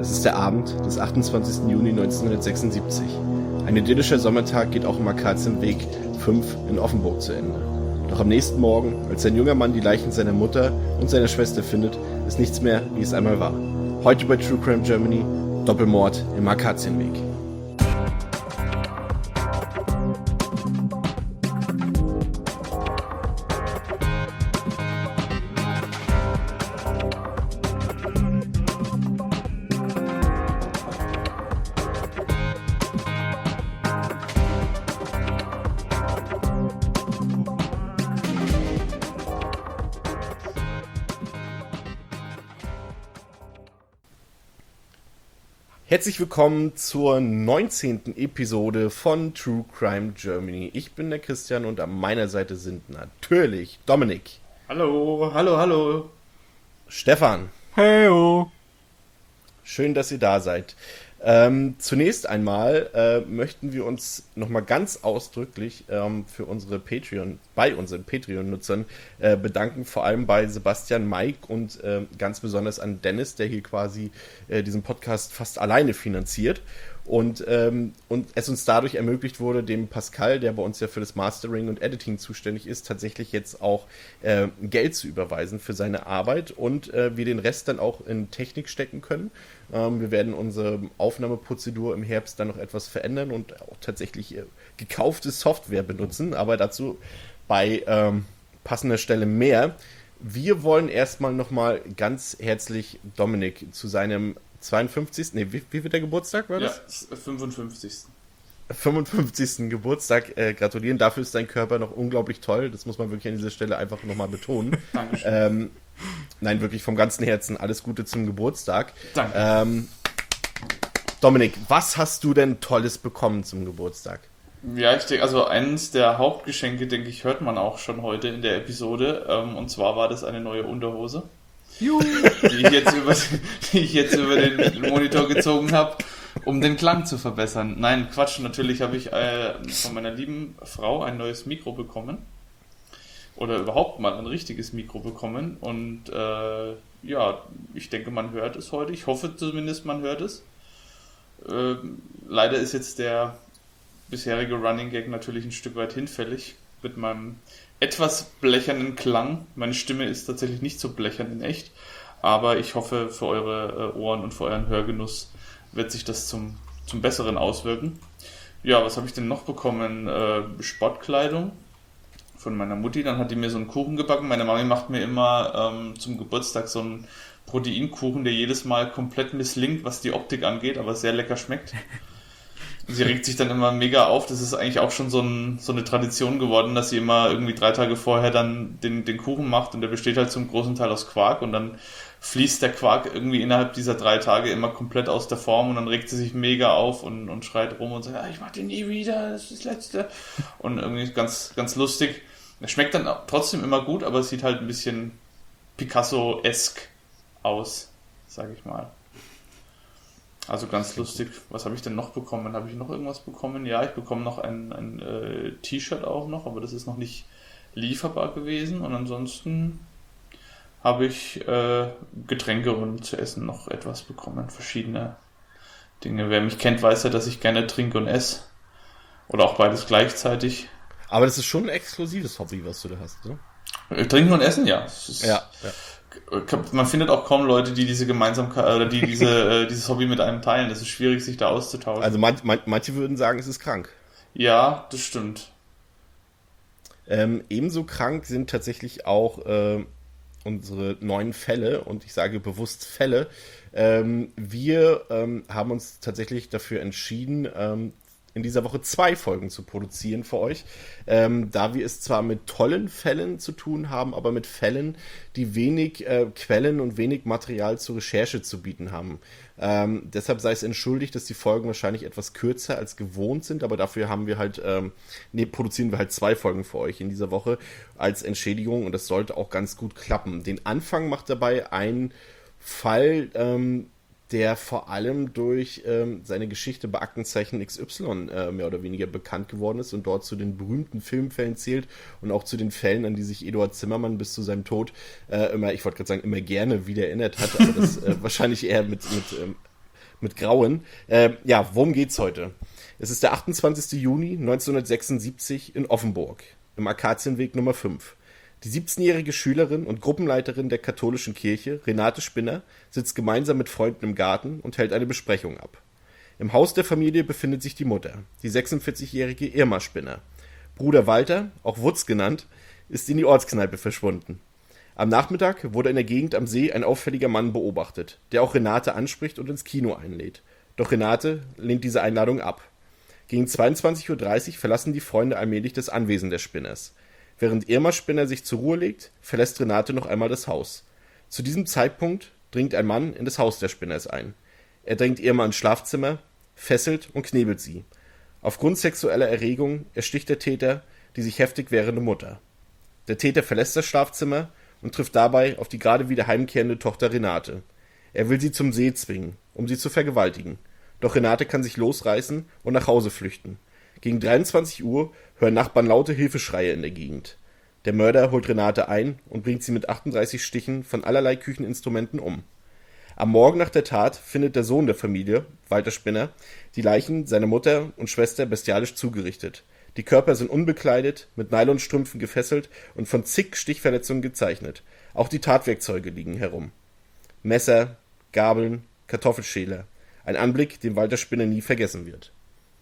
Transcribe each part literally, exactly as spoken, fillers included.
Es ist der Abend des achtundzwanzigsten Juni neunzehnhundertsechsundsiebzig. Ein idyllischer Sommertag geht auch im Akazienweg fünf in Offenburg zu Ende. Doch am nächsten Morgen, als ein junger Mann die Leichen seiner Mutter und seiner Schwester findet, ist nichts mehr, wie es einmal war. Heute bei True Crime Germany, Doppelmord im Akazienweg. Herzlich willkommen zur neunzehnten Episode von True Crime Germany. Ich bin der Christian und an meiner Seite sind natürlich Dominik. Hallo, hallo, hallo. Stefan. Heyo. Schön, dass ihr da seid. Ähm, zunächst einmal äh, möchten wir uns nochmal ganz ausdrücklich ähm, für unsere Patreon, bei unseren Patreon-Nutzern äh, bedanken, vor allem bei Sebastian, Mike und äh, ganz besonders an Dennis, der hier quasi äh, diesen Podcast fast alleine finanziert und, ähm, und es uns dadurch ermöglicht wurde, dem Pascal, der bei uns ja für das Mastering und Editing zuständig ist, tatsächlich jetzt auch äh, Geld zu überweisen für seine Arbeit und äh, wir den Rest dann auch in Technik stecken können. Ähm, wir werden unsere Aufnahmeprozedur im Herbst dann noch etwas verändern und auch tatsächlich äh, gekaufte Software benutzen, aber dazu bei ähm, passender Stelle mehr. Wir wollen erstmal nochmal ganz herzlich Dominik zu seinem zweiundfünfzigsten. Nee, wie, wie wird der Geburtstag, war das? Ja, fünfundfünfzigsten fünfundfünfzigsten Geburtstag äh, gratulieren. Dafür ist dein Körper noch unglaublich toll. Das muss man wirklich an dieser Stelle einfach nochmal betonen. Dankeschön. Ähm, nein, wirklich vom ganzen Herzen alles Gute zum Geburtstag. Danke. Ähm, Dominik, was hast du denn Tolles bekommen zum Geburtstag? Ja, ich denke, also eines der Hauptgeschenke, denke ich, hört man auch schon heute in der Episode. Ähm, und zwar war das eine neue Unterhose. Juhu. Die ich jetzt über, die ich jetzt über den Monitor gezogen habe, um den Klang zu verbessern. Nein, Quatsch, natürlich habe ich äh, von meiner lieben Frau ein neues Mikro bekommen. Oder überhaupt mal ein richtiges Mikro bekommen. Und äh, ja, ich denke, man hört es heute. Ich hoffe zumindest, man hört es. Äh, leider ist jetzt der bisherige Running Gag natürlich ein Stück weit hinfällig mit meinem etwas blechernen Klang. Meine Stimme ist tatsächlich nicht so blechern in echt, aber ich hoffe, für eure Ohren und für euren Hörgenuss wird sich das zum, zum Besseren auswirken. Ja, was habe ich denn noch bekommen? Äh, Sportkleidung von meiner Mutti. Dann hat die mir so einen Kuchen gebacken. Meine Mami macht mir immer ähm, zum Geburtstag so einen Proteinkuchen, der jedes Mal komplett misslingt, was die Optik angeht, aber sehr lecker schmeckt. Sie regt sich dann immer mega auf. Das ist eigentlich auch schon so, ein, so eine Tradition geworden, dass sie immer irgendwie drei Tage vorher dann den, den Kuchen macht und der besteht halt zum großen Teil aus Quark und dann fließt der Quark irgendwie innerhalb dieser drei Tage immer komplett aus der Form und dann regt sie sich mega auf und, und schreit rum und sagt, ah, ich mach den nie wieder, das ist das Letzte. Und irgendwie ganz, ganz lustig. Er schmeckt dann trotzdem immer gut, aber es sieht halt ein bisschen Picasso-esque aus, sag ich mal. Also ganz lustig. Was habe ich denn noch bekommen? Habe ich noch irgendwas bekommen? Ja, ich bekomme noch ein, ein äh, T-Shirt auch noch, aber das ist noch nicht lieferbar gewesen. Und ansonsten habe ich äh, Getränke und zu essen noch etwas bekommen. Verschiedene Dinge. Wer mich kennt, weiß ja, dass ich gerne trinke und esse. Oder auch beides gleichzeitig. Aber das ist schon ein exklusives Hobby, was du da hast, oder? Trinken und essen, ja. Es ist, ja, ja. Man findet auch kaum Leute, die diese Gemeinsamkeit oder die diese äh, dieses Hobby mit einem teilen. Es ist schwierig, sich da auszutauschen. Also man, man, manche würden sagen, es ist krank. Ja, das stimmt. Ähm, ebenso krank sind tatsächlich auch äh, unsere neuen Fälle und ich sage bewusst Fälle. Ähm, wir ähm, haben uns tatsächlich dafür entschieden, ähm, in dieser Woche zwei Folgen zu produzieren für euch, ähm, da wir es zwar mit tollen Fällen zu tun haben, aber mit Fällen, die wenig äh, Quellen und wenig Material zur Recherche zu bieten haben. Ähm, deshalb sei es entschuldigt, dass die Folgen wahrscheinlich etwas kürzer als gewohnt sind, aber dafür haben wir halt, ähm, nee, produzieren wir halt zwei Folgen für euch in dieser Woche als Entschädigung und das sollte auch ganz gut klappen. Den Anfang macht dabei ein Fall, ähm, der vor allem durch ähm, seine Geschichte bei Aktenzeichen X Y äh, mehr oder weniger bekannt geworden ist und dort zu den berühmten Filmfällen zählt und auch zu den Fällen, an die sich Eduard Zimmermann bis zu seinem Tod äh, immer, ich wollte gerade sagen, immer gerne wieder erinnert hat, aber das äh, wahrscheinlich eher mit, mit ähm, mit Grauen. Äh, ja, worum geht's heute? Es ist der achtundzwanzigster Juni neunzehnhundertsechsundsiebzig in Offenburg, im Akazienweg Nummer fünf. Die siebzehnjährige Schülerin und Gruppenleiterin der katholischen Kirche, Renate Spinner, sitzt gemeinsam mit Freunden im Garten und hält eine Besprechung ab. Im Haus der Familie befindet sich die Mutter, die sechsundvierzigjährige Irma Spinner. Bruder Walter, auch Wutz genannt, ist in die Ortskneipe verschwunden. Am Nachmittag wurde in der Gegend am See ein auffälliger Mann beobachtet, der auch Renate anspricht und ins Kino einlädt. Doch Renate lehnt diese Einladung ab. Gegen zweiundzwanzig Uhr dreißig verlassen die Freunde allmählich das Anwesen der Spinners. Während Irma Spinner sich zur Ruhe legt, verlässt Renate noch einmal das Haus. Zu diesem Zeitpunkt dringt ein Mann in das Haus der Spinners ein. Er drängt Irma ins Schlafzimmer, fesselt und knebelt sie. Aufgrund sexueller Erregung ersticht der Täter die sich heftig wehrende Mutter. Der Täter verlässt das Schlafzimmer und trifft dabei auf die gerade wieder heimkehrende Tochter Renate. Er will sie zum See zwingen, um sie zu vergewaltigen. Doch Renate kann sich losreißen und nach Hause flüchten. Gegen dreiundzwanzig Uhr hören Nachbarn laute Hilfeschreie in der Gegend. Der Mörder holt Renate ein und bringt sie mit achtunddreißig Stichen von allerlei Kücheninstrumenten um. Am Morgen nach der Tat findet der Sohn der Familie, Walter Spinner, die Leichen seiner Mutter und Schwester bestialisch zugerichtet. Die Körper sind unbekleidet, mit Nylonstrümpfen gefesselt und von zig Stichverletzungen gezeichnet. Auch die Tatwerkzeuge liegen herum. Messer, Gabeln, Kartoffelschäler. Ein Anblick, den Walter Spinner nie vergessen wird.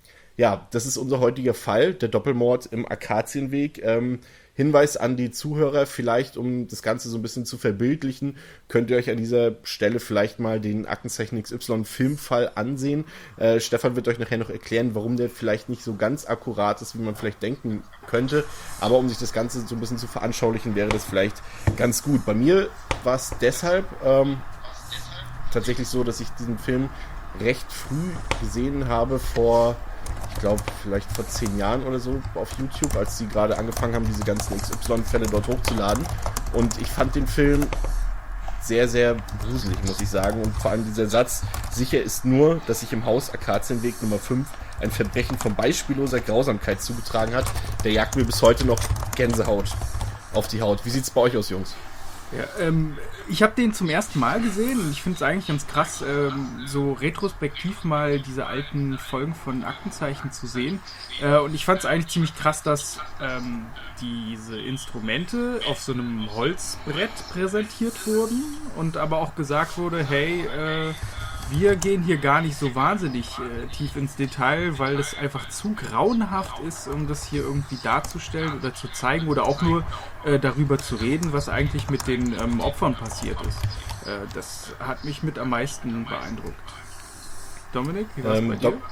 Ja, das ist unser heutiger Fall, der Doppelmord im Akazienweg. Ähm, Hinweis an die Zuhörer, vielleicht um das Ganze so ein bisschen zu verbildlichen, könnt ihr euch an dieser Stelle vielleicht mal den Aktenzeichen X Y-Filmfall ansehen. Äh, Stefan wird euch nachher noch erklären, warum der vielleicht nicht so ganz akkurat ist, wie man vielleicht denken könnte. Aber um sich das Ganze so ein bisschen zu veranschaulichen, wäre das vielleicht ganz gut. Bei mir war es deshalb ähm, tatsächlich so, dass ich diesen Film recht früh gesehen habe, vor... ich glaube, vielleicht vor zehn Jahren oder so auf YouTube, als sie gerade angefangen haben, diese ganzen X Y-Fälle dort hochzuladen. Und ich fand den Film sehr, sehr gruselig, muss ich sagen. Und vor allem dieser Satz, sicher ist nur, dass sich im Haus Akazienweg Nummer fünf ein Verbrechen von beispielloser Grausamkeit zugetragen hat, der jagt mir bis heute noch Gänsehaut auf die Haut. Wie sieht's bei euch aus, Jungs? Ja, ähm, ich habe den zum ersten Mal gesehen und ich finde es eigentlich ganz krass, ähm, so retrospektiv mal diese alten Folgen von Aktenzeichen zu sehen. Äh, und ich fand es eigentlich ziemlich krass, dass ähm, diese Instrumente auf so einem Holzbrett präsentiert wurden und aber auch gesagt wurde, hey, äh, wir gehen hier gar nicht so wahnsinnig äh, tief ins Detail, weil das einfach zu grauenhaft ist, um das hier irgendwie darzustellen oder zu zeigen oder auch nur äh, darüber zu reden, was eigentlich mit den ähm, Opfern passiert ist. Äh, das hat mich mit am meisten beeindruckt. Dominik, wie war es ähm, bei dir? Do-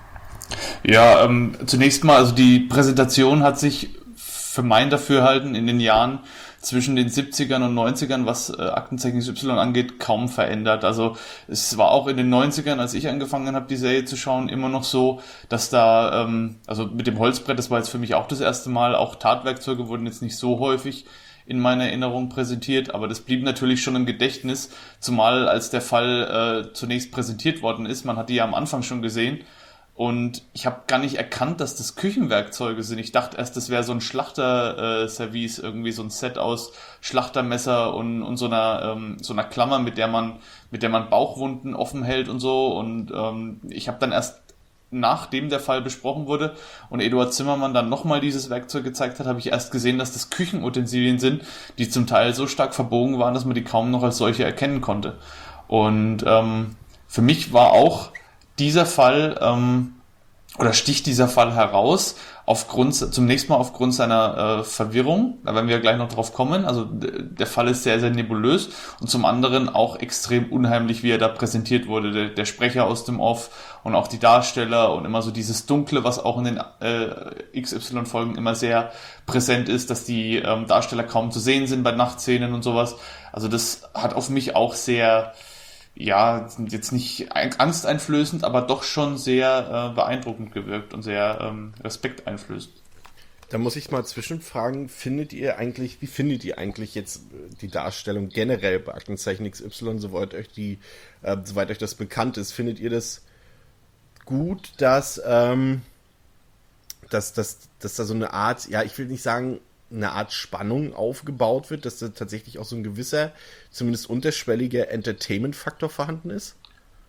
ja, ähm, zunächst mal, also die Präsentation hat sich für mein Dafürhalten in den Jahren zwischen den siebzigern und neunzigern, was äh, Aktenzeichen X Y angeht, kaum verändert. Also es war auch in den neunzigern, als ich angefangen habe, die Serie zu schauen, immer noch so, dass da, ähm, also mit dem Holzbrett, das war jetzt für mich auch das erste Mal, auch Tatwerkzeuge wurden jetzt nicht so häufig in meiner Erinnerung präsentiert, aber das blieb natürlich schon im Gedächtnis, zumal als der Fall äh, zunächst präsentiert worden ist. Man hat die ja am Anfang schon gesehen. Und ich habe gar nicht erkannt, dass das Küchenwerkzeuge sind. Ich dachte erst, das wäre so ein Schlachterservice, äh, irgendwie so ein Set aus Schlachtermesser und, und so einer ähm, so einer Klammer, mit der man mit der man Bauchwunden offen hält und so. Und ähm, ich habe dann erst, nachdem der Fall besprochen wurde und Eduard Zimmermann dann nochmal dieses Werkzeug gezeigt hat, habe ich erst gesehen, dass das Küchenutensilien sind, die zum Teil so stark verbogen waren, dass man die kaum noch als solche erkennen konnte. Und ähm, für mich war auch dieser Fall, ähm, oder sticht dieser Fall heraus, aufgrund, zunächst mal aufgrund seiner äh, Verwirrung, da werden wir gleich noch drauf kommen, also d- der Fall ist sehr, sehr nebulös und zum anderen auch extrem unheimlich, wie er da präsentiert wurde, der, der Sprecher aus dem Off und auch die Darsteller und immer so dieses Dunkle, was auch in den äh, X Y-Folgen immer sehr präsent ist, dass die ähm, Darsteller kaum zu sehen sind bei Nachtszenen und sowas, also das hat auf mich auch sehr... ja, jetzt nicht angsteinflößend, aber doch schon sehr äh, beeindruckend gewirkt und sehr ähm, respekteinflößend. Da muss ich mal zwischenfragen, findet ihr eigentlich, wie findet ihr eigentlich jetzt die Darstellung generell bei Aktenzeichen X Y, soweit euch die, äh, soweit euch das bekannt ist, findet ihr das gut, dass, ähm, dass, dass, dass da so eine Art, ja, ich will nicht sagen, eine Art Spannung aufgebaut wird, dass da tatsächlich auch so ein gewisser, zumindest unterschwelliger Entertainment-Faktor vorhanden ist?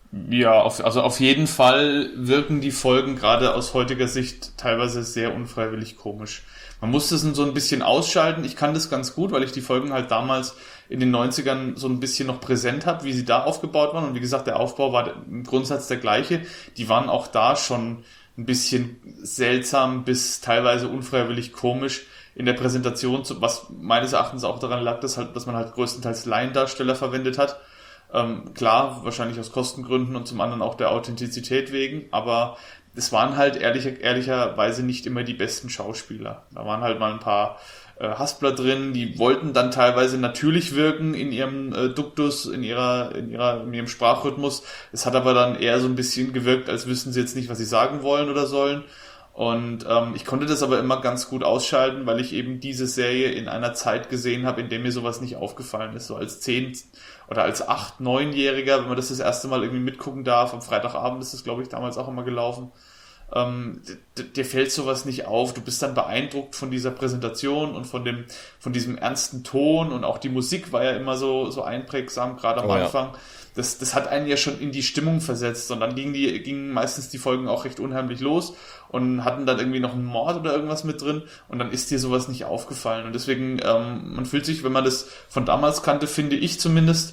Ja, auf, also auf jeden Fall wirken die Folgen gerade aus heutiger Sicht teilweise sehr unfreiwillig komisch. Man muss das so ein bisschen ausschalten. Ich kann das ganz gut, weil ich die Folgen halt damals in den neunzigern so ein bisschen noch präsent habe, wie sie da aufgebaut waren. Und wie gesagt, der Aufbau war im Grundsatz der gleiche. Die waren auch da schon ein bisschen seltsam bis teilweise unfreiwillig komisch in der Präsentation, was meines Erachtens auch daran lag, dass halt, dass man halt größtenteils Laiendarsteller verwendet hat. Ähm, klar, wahrscheinlich aus Kostengründen und zum anderen auch der Authentizität wegen, aber es waren halt ehrlich, ehrlicherweise nicht immer die besten Schauspieler. Da waren halt mal ein paar äh, Haspler drin, die wollten dann teilweise natürlich wirken in ihrem äh, Duktus, in ihrer, in ihrer, in ihrem Sprachrhythmus. Es hat aber dann eher so ein bisschen gewirkt, als wüssten sie jetzt nicht, was sie sagen wollen oder sollen. Und ähm, ich konnte das aber immer ganz gut ausschalten, weil ich eben diese Serie in einer Zeit gesehen habe, in der mir sowas nicht aufgefallen ist. So als zehn oder als acht, neunjähriger, wenn man das das erste Mal irgendwie mitgucken darf. Am Freitagabend ist das, glaube ich, damals auch immer gelaufen. Ähm, d- dir fällt sowas nicht auf. Du bist dann beeindruckt von dieser Präsentation und von dem, von diesem ernsten Ton, und auch die Musik war ja immer so, so einprägsam, gerade am Oh, Anfang. ja. Das, das hat einen ja schon in die Stimmung versetzt, und dann gingen die, gingen meistens die Folgen auch recht unheimlich los und hatten dann irgendwie noch einen Mord oder irgendwas mit drin, und dann ist dir sowas nicht aufgefallen. Und deswegen, ähm, man fühlt sich, wenn man das von damals kannte, finde ich zumindest,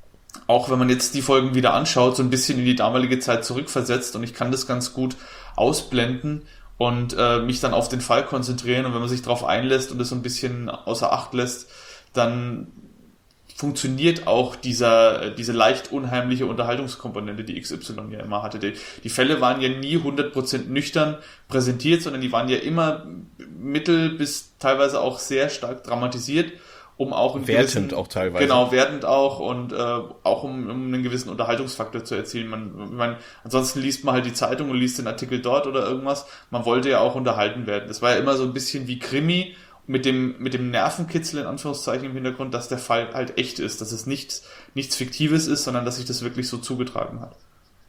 auch wenn man jetzt die Folgen wieder anschaut, so ein bisschen in die damalige Zeit zurückversetzt, und ich kann das ganz gut ausblenden und äh, mich dann auf den Fall konzentrieren, und wenn man sich darauf einlässt und es so ein bisschen außer Acht lässt, dann funktioniert auch dieser, diese leicht unheimliche Unterhaltungskomponente, die X Y ja immer hatte. Die, die Fälle waren ja nie hundert Prozent nüchtern präsentiert, sondern die waren ja immer mittel bis teilweise auch sehr stark dramatisiert, um auch einen wertend gewissen, auch teilweise. Genau, wertend auch, und äh, auch um, um einen gewissen Unterhaltungsfaktor zu erzielen. Man, man, ansonsten liest man halt die Zeitung und liest den Artikel dort oder irgendwas. Man wollte ja auch unterhalten werden. Das war ja immer so ein bisschen wie Krimi, mit dem, mit dem Nervenkitzel in Anführungszeichen im Hintergrund, dass der Fall halt echt ist, dass es nichts, nichts Fiktives ist, sondern dass sich das wirklich so zugetragen hat.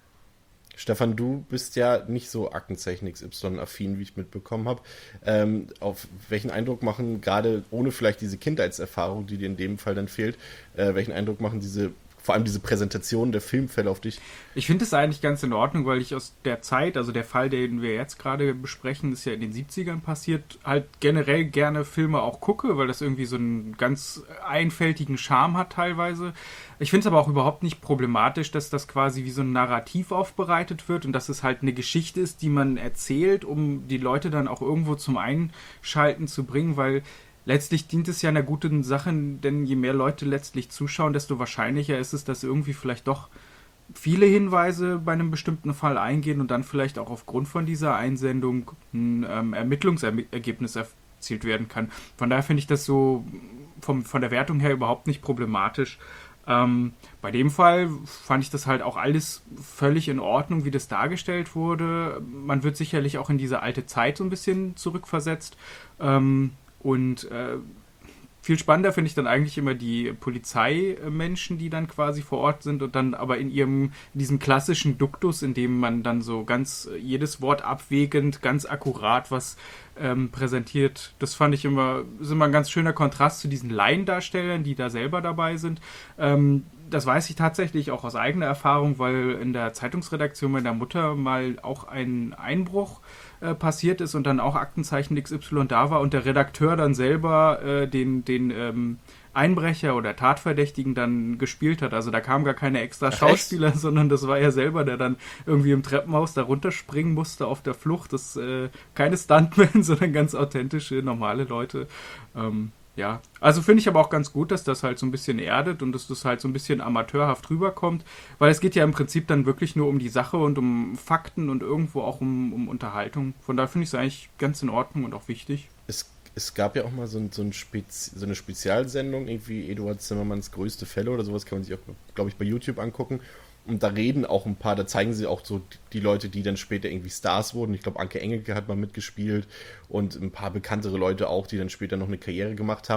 Stefan, du bist ja nicht so Aktenzeichen X Y-affin, wie ich mitbekommen habe. Ähm, auf welchen Eindruck machen, gerade ohne vielleicht diese Kindheitserfahrung, die dir in dem Fall dann fehlt, äh, welchen Eindruck machen diese, vor allem diese Präsentation der Filmfälle auf dich? Ich finde es eigentlich ganz in Ordnung, weil ich aus der Zeit, also der Fall, den wir jetzt gerade besprechen, ist ja in den siebzigern passiert, halt generell gerne Filme auch gucke, weil das irgendwie so einen ganz einfältigen Charme hat teilweise. Ich finde es aber auch überhaupt nicht problematisch, dass das quasi wie so ein Narrativ aufbereitet wird und dass es halt eine Geschichte ist, die man erzählt, um die Leute dann auch irgendwo zum Einschalten zu bringen, weil letztlich dient es ja einer guten Sache, denn je mehr Leute letztlich zuschauen, desto wahrscheinlicher ist es, dass irgendwie vielleicht doch viele Hinweise bei einem bestimmten Fall eingehen und dann vielleicht auch aufgrund von dieser Einsendung ein ähm, Ermittlungsergebnis erzielt werden kann. Von daher finde ich das so vom, von der Wertung her überhaupt nicht problematisch. Ähm, bei dem Fall fand ich das halt auch alles völlig in Ordnung, wie das dargestellt wurde. Man wird sicherlich auch in diese alte Zeit so ein bisschen zurückversetzt. Ähm, Und äh, viel spannender finde ich dann eigentlich immer die Polizeimenschen, die dann quasi vor Ort sind und dann aber in ihrem, in diesem klassischen Duktus, in dem man dann so ganz jedes Wort abwägend, ganz akkurat was ähm, präsentiert. Das fand ich immer, ist immer ein ganz schöner Kontrast zu diesen Laiendarstellern, die da selber dabei sind. Ähm, das weiß ich tatsächlich auch aus eigener Erfahrung, weil in der Zeitungsredaktion meiner Mutter mal auch ein Einbruch äh, passiert ist und dann auch Aktenzeichen X Y da war und der Redakteur dann selber äh, den, den ähm, Einbrecher oder Tatverdächtigen dann gespielt hat. Also da kamen gar keine extra Schauspieler, Ach, sondern das war er selber, der dann irgendwie im Treppenhaus da runterspringen musste auf der Flucht. Das äh, keine Stuntmen, sondern ganz authentische, normale Leute. Ähm, ja, also finde ich aber auch ganz gut, dass das halt so ein bisschen erdet und dass das halt so ein bisschen amateurhaft rüberkommt, weil es geht ja im Prinzip dann wirklich nur um die Sache und um Fakten und irgendwo auch um, um Unterhaltung. Von daher finde ich es eigentlich ganz in Ordnung und auch wichtig. Es, es gab ja auch mal so, ein, so, ein Spezi- so eine Spezialsendung, irgendwie Eduard Zimmermanns größte Fälle oder sowas, kann man sich auch, glaube ich, bei YouTube angucken. Und da reden auch ein paar, da zeigen sie auch so die Leute, die dann später irgendwie Stars wurden. Ich glaube, Anke Engelke hat mal mitgespielt und ein paar bekanntere Leute auch, die dann später noch eine Karriere gemacht haben.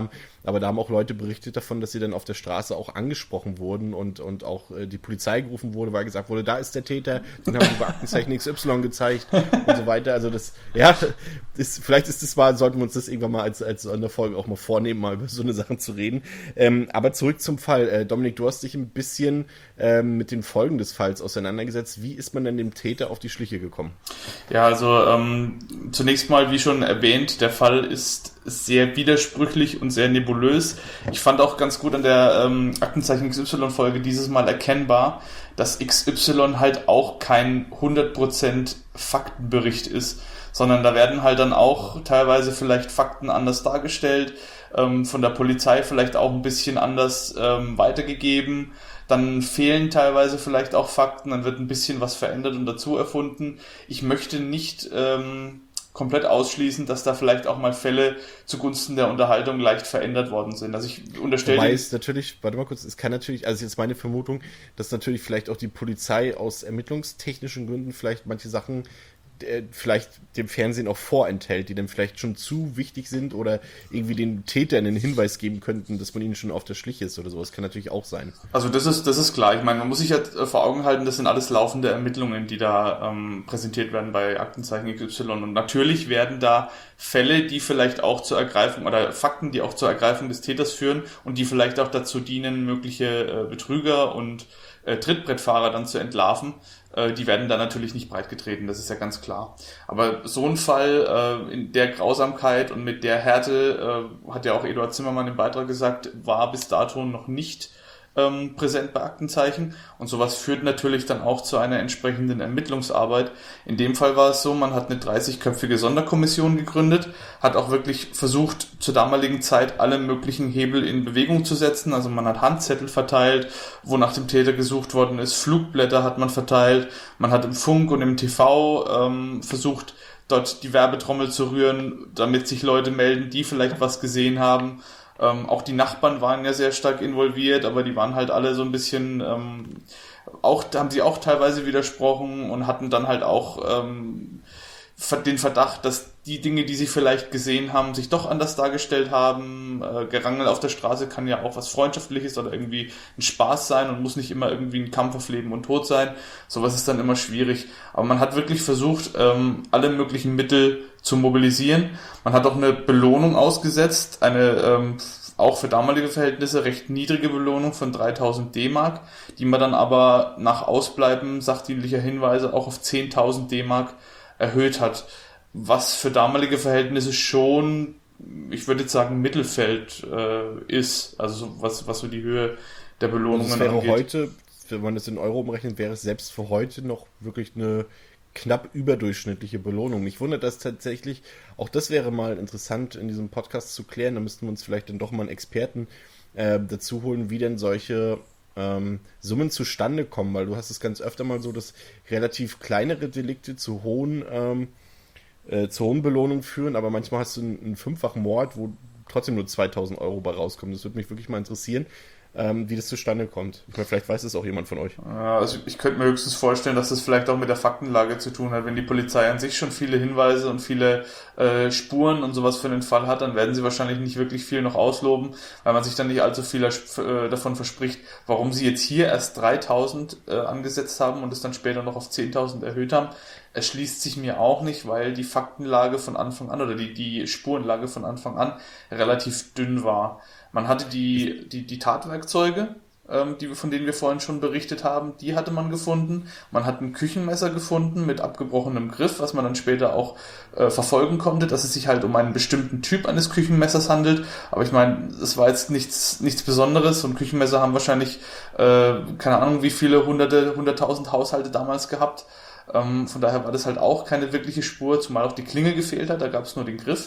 aber da haben auch Leute berichtet davon, dass sie dann auf der Straße auch angesprochen wurden und, und auch äh, die Polizei gerufen wurde, weil gesagt wurde, da ist der Täter, den haben sie bei Aktenzeichen X Y gezeigt und so weiter. Also das, ja, ist, vielleicht ist das mal, sollten wir uns das irgendwann mal als, als Sonderfolge auch mal vornehmen, mal über so eine Sache zu reden. Ähm, aber zurück zum Fall. Äh, Dominik, du hast dich ein bisschen ähm, mit den Folgen des Falls auseinandergesetzt. Wie ist man denn dem Täter auf die Schliche gekommen? Ja, also ähm, zunächst mal, wie schon erwähnt, der Fall ist sehr widersprüchlich und sehr nebulös. Ich fand auch ganz gut an der ähm, Aktenzeichen X Y-Folge dieses Mal erkennbar, dass X Y halt auch kein hundert Prozent Faktenbericht ist, sondern da werden halt dann auch teilweise vielleicht Fakten anders dargestellt, ähm, von der Polizei vielleicht auch ein bisschen anders ähm, weitergegeben. Dann fehlen teilweise vielleicht auch Fakten, dann wird ein bisschen was verändert und dazu erfunden. Ich möchte nicht ähm, komplett ausschließen, dass da vielleicht auch mal Fälle zugunsten der Unterhaltung leicht verändert worden sind. Also ich unterstelle... Wobei es natürlich, warte mal kurz, es kann natürlich, also jetzt meine Vermutung, dass natürlich vielleicht auch die Polizei aus ermittlungstechnischen Gründen vielleicht manche Sachen vielleicht dem Fernsehen auch vorenthält, die dann vielleicht schon zu wichtig sind oder irgendwie den Tätern einen Hinweis geben könnten, dass man ihnen schon auf der Schliche ist oder sowas. Kann natürlich auch sein. Also das ist das ist klar. Ich meine, man muss sich halt vor Augen halten, das sind alles laufende Ermittlungen, die da ähm, präsentiert werden bei Aktenzeichen X Y. Und natürlich werden da Fälle, die vielleicht auch zur Ergreifung oder Fakten, die auch zur Ergreifung des Täters führen und die vielleicht auch dazu dienen, mögliche äh, Betrüger und äh, Trittbrettfahrer dann zu entlarven, die werden da natürlich nicht breitgetreten, das ist ja ganz klar. Aber so ein Fall äh, in der Grausamkeit und mit der Härte, äh, hat ja auch Eduard Zimmermann im Beitrag gesagt, war bis dato noch nicht ähm, präsent bei Aktenzeichen. Und sowas führt natürlich dann auch zu einer entsprechenden Ermittlungsarbeit. In dem Fall war es so, man hat eine dreißigköpfige Sonderkommission gegründet, hat auch wirklich versucht, zur damaligen Zeit alle möglichen Hebel in Bewegung zu setzen. Also man hat Handzettel verteilt, wo nach dem Täter gesucht worden ist, Flugblätter hat man verteilt, man hat im Funk und im T V ähm, versucht, dort die Werbetrommel zu rühren, damit sich Leute melden, die vielleicht was gesehen haben. Ähm, auch die Nachbarn waren ja sehr stark involviert, aber die waren halt alle so ein bisschen, ähm, auch, da haben sie auch teilweise widersprochen und hatten dann halt auch ähm, den Verdacht, dass die Dinge, die sie vielleicht gesehen haben, sich doch anders dargestellt haben. Äh, Gerangel auf der Straße kann ja auch was Freundschaftliches oder irgendwie ein Spaß sein und muss nicht immer irgendwie ein Kampf auf Leben und Tod sein. Sowas ist dann immer schwierig. Aber man hat wirklich versucht, ähm, alle möglichen Mittel zu mobilisieren. Man hat auch eine Belohnung ausgesetzt, eine ähm, auch für damalige Verhältnisse recht niedrige Belohnung von dreitausend D-Mark, die man dann aber nach Ausbleiben sachdienlicher Hinweise auch auf zehntausend D-Mark erhöht hat, was für damalige Verhältnisse schon, ich würde jetzt sagen, Mittelfeld äh, ist, also so, was, was so die Höhe der Belohnungen angeht. Das wäre angeht. Heute, wenn man das in Euro umrechnet, wäre es selbst für heute noch wirklich eine knapp überdurchschnittliche Belohnung. Mich wundert das tatsächlich, auch das wäre mal interessant in diesem Podcast zu klären, da müssten wir uns vielleicht dann doch mal einen Experten äh, dazu holen, wie denn solche ähm, Summen zustande kommen, weil du hast es ganz öfter mal so, dass relativ kleinere Delikte zu hohen ähm, äh, zu hohen Belohnungen führen, aber manchmal hast du einen, einen fünffachen Mord, wo trotzdem nur zweitausend Euro bei rauskommen. Das würde mich wirklich mal interessieren, ähm, wie das zustande kommt. Ich meine, vielleicht weiß es auch jemand von euch. Ja, also ich könnte mir höchstens vorstellen, dass das vielleicht auch mit der Faktenlage zu tun hat. Wenn die Polizei an sich schon viele Hinweise und viele äh, Spuren und sowas für den Fall hat, dann werden sie wahrscheinlich nicht wirklich viel noch ausloben, weil man sich dann nicht allzu viel äh, davon verspricht, warum sie jetzt hier erst dreitausend äh, angesetzt haben und es dann später noch auf zehntausend erhöht haben. Erschließt sich mir auch nicht, weil die Faktenlage von Anfang an oder die, die Spurenlage von Anfang an relativ dünn war. Man hatte die, die, die Tatwerkzeuge, ähm, die, von denen wir vorhin schon berichtet haben, die hatte man gefunden. Man hat ein Küchenmesser gefunden mit abgebrochenem Griff, was man dann später auch äh, verfolgen konnte, dass es sich halt um einen bestimmten Typ eines Küchenmessers handelt. Aber ich meine, es war jetzt nichts, nichts Besonderes und Küchenmesser haben wahrscheinlich, äh, keine Ahnung, wie viele hunderte, hunderttausend Haushalte damals gehabt. Ähm, von daher war das halt auch keine wirkliche Spur, zumal auch die Klinge gefehlt hat, da gab es nur den Griff.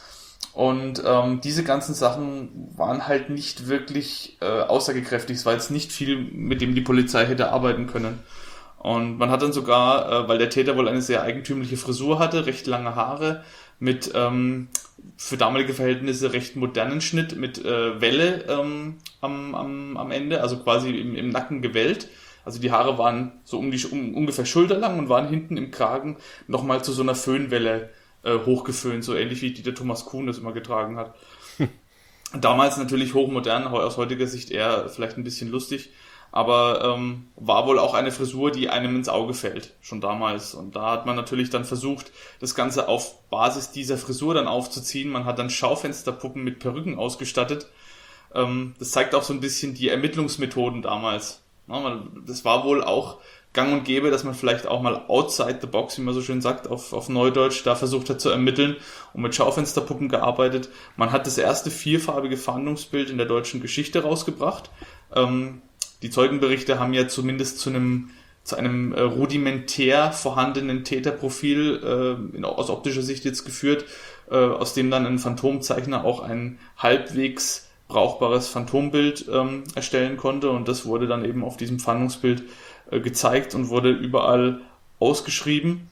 Und ähm, diese ganzen Sachen waren halt nicht wirklich äh, aussagekräftig. Es war jetzt nicht viel, mit dem die Polizei hätte arbeiten können. Und man hat dann sogar, äh, weil der Täter wohl eine sehr eigentümliche Frisur hatte, recht lange Haare, mit ähm, für damalige Verhältnisse recht modernen Schnitt, mit äh, Welle ähm, am, am, am Ende, also quasi im, im Nacken gewellt. Also die Haare waren so um die um, ungefähr schulterlang und waren hinten im Kragen nochmal zu so einer Föhnwelle äh, hochgeföhnt, so ähnlich wie die der Thomas Kuhn das immer getragen hat. Damals natürlich hochmodern, aus heutiger Sicht eher vielleicht ein bisschen lustig, aber ähm, war wohl auch eine Frisur, die einem ins Auge fällt, schon damals. Und da hat man natürlich dann versucht, das Ganze auf Basis dieser Frisur dann aufzuziehen. Man hat dann Schaufensterpuppen mit Perücken ausgestattet. Ähm, das zeigt auch so ein bisschen die Ermittlungsmethoden damals. Ja, man, das war wohl auch gang und gäbe, dass man vielleicht auch mal outside the box, wie man so schön sagt, auf, auf Neudeutsch, da versucht hat zu ermitteln und mit Schaufensterpuppen gearbeitet. Man hat das erste vierfarbige Fahndungsbild in der deutschen Geschichte rausgebracht. Ähm, die Zeugenberichte haben ja zumindest zu einem, zu einem äh, rudimentär vorhandenen Täterprofil äh, in, aus optischer Sicht jetzt geführt, äh, aus dem dann ein Phantomzeichner auch ein halbwegs brauchbares Phantombild ähm, erstellen konnte, und das wurde dann eben auf diesem Fahndungsbild gezeigt und wurde überall ausgeschrieben.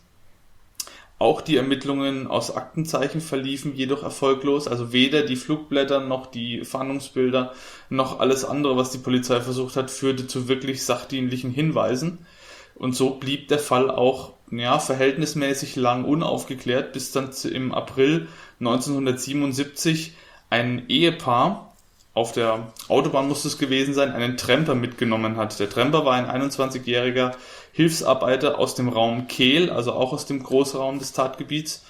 Auch die Ermittlungen aus Aktenzeichen verliefen jedoch erfolglos, also weder die Flugblätter noch die Fahndungsbilder noch alles andere, was die Polizei versucht hat, führte zu wirklich sachdienlichen Hinweisen. Und so blieb der Fall auch ja, verhältnismäßig lang unaufgeklärt, bis dann im April neunzehnhundertsiebenundsiebzig ein Ehepaar, auf der Autobahn muss es gewesen sein, einen Tramper mitgenommen hat. Der Tramper war ein einundzwanzigjähriger Hilfsarbeiter aus dem Raum Kehl, also auch aus dem Großraum des Tatgebiets.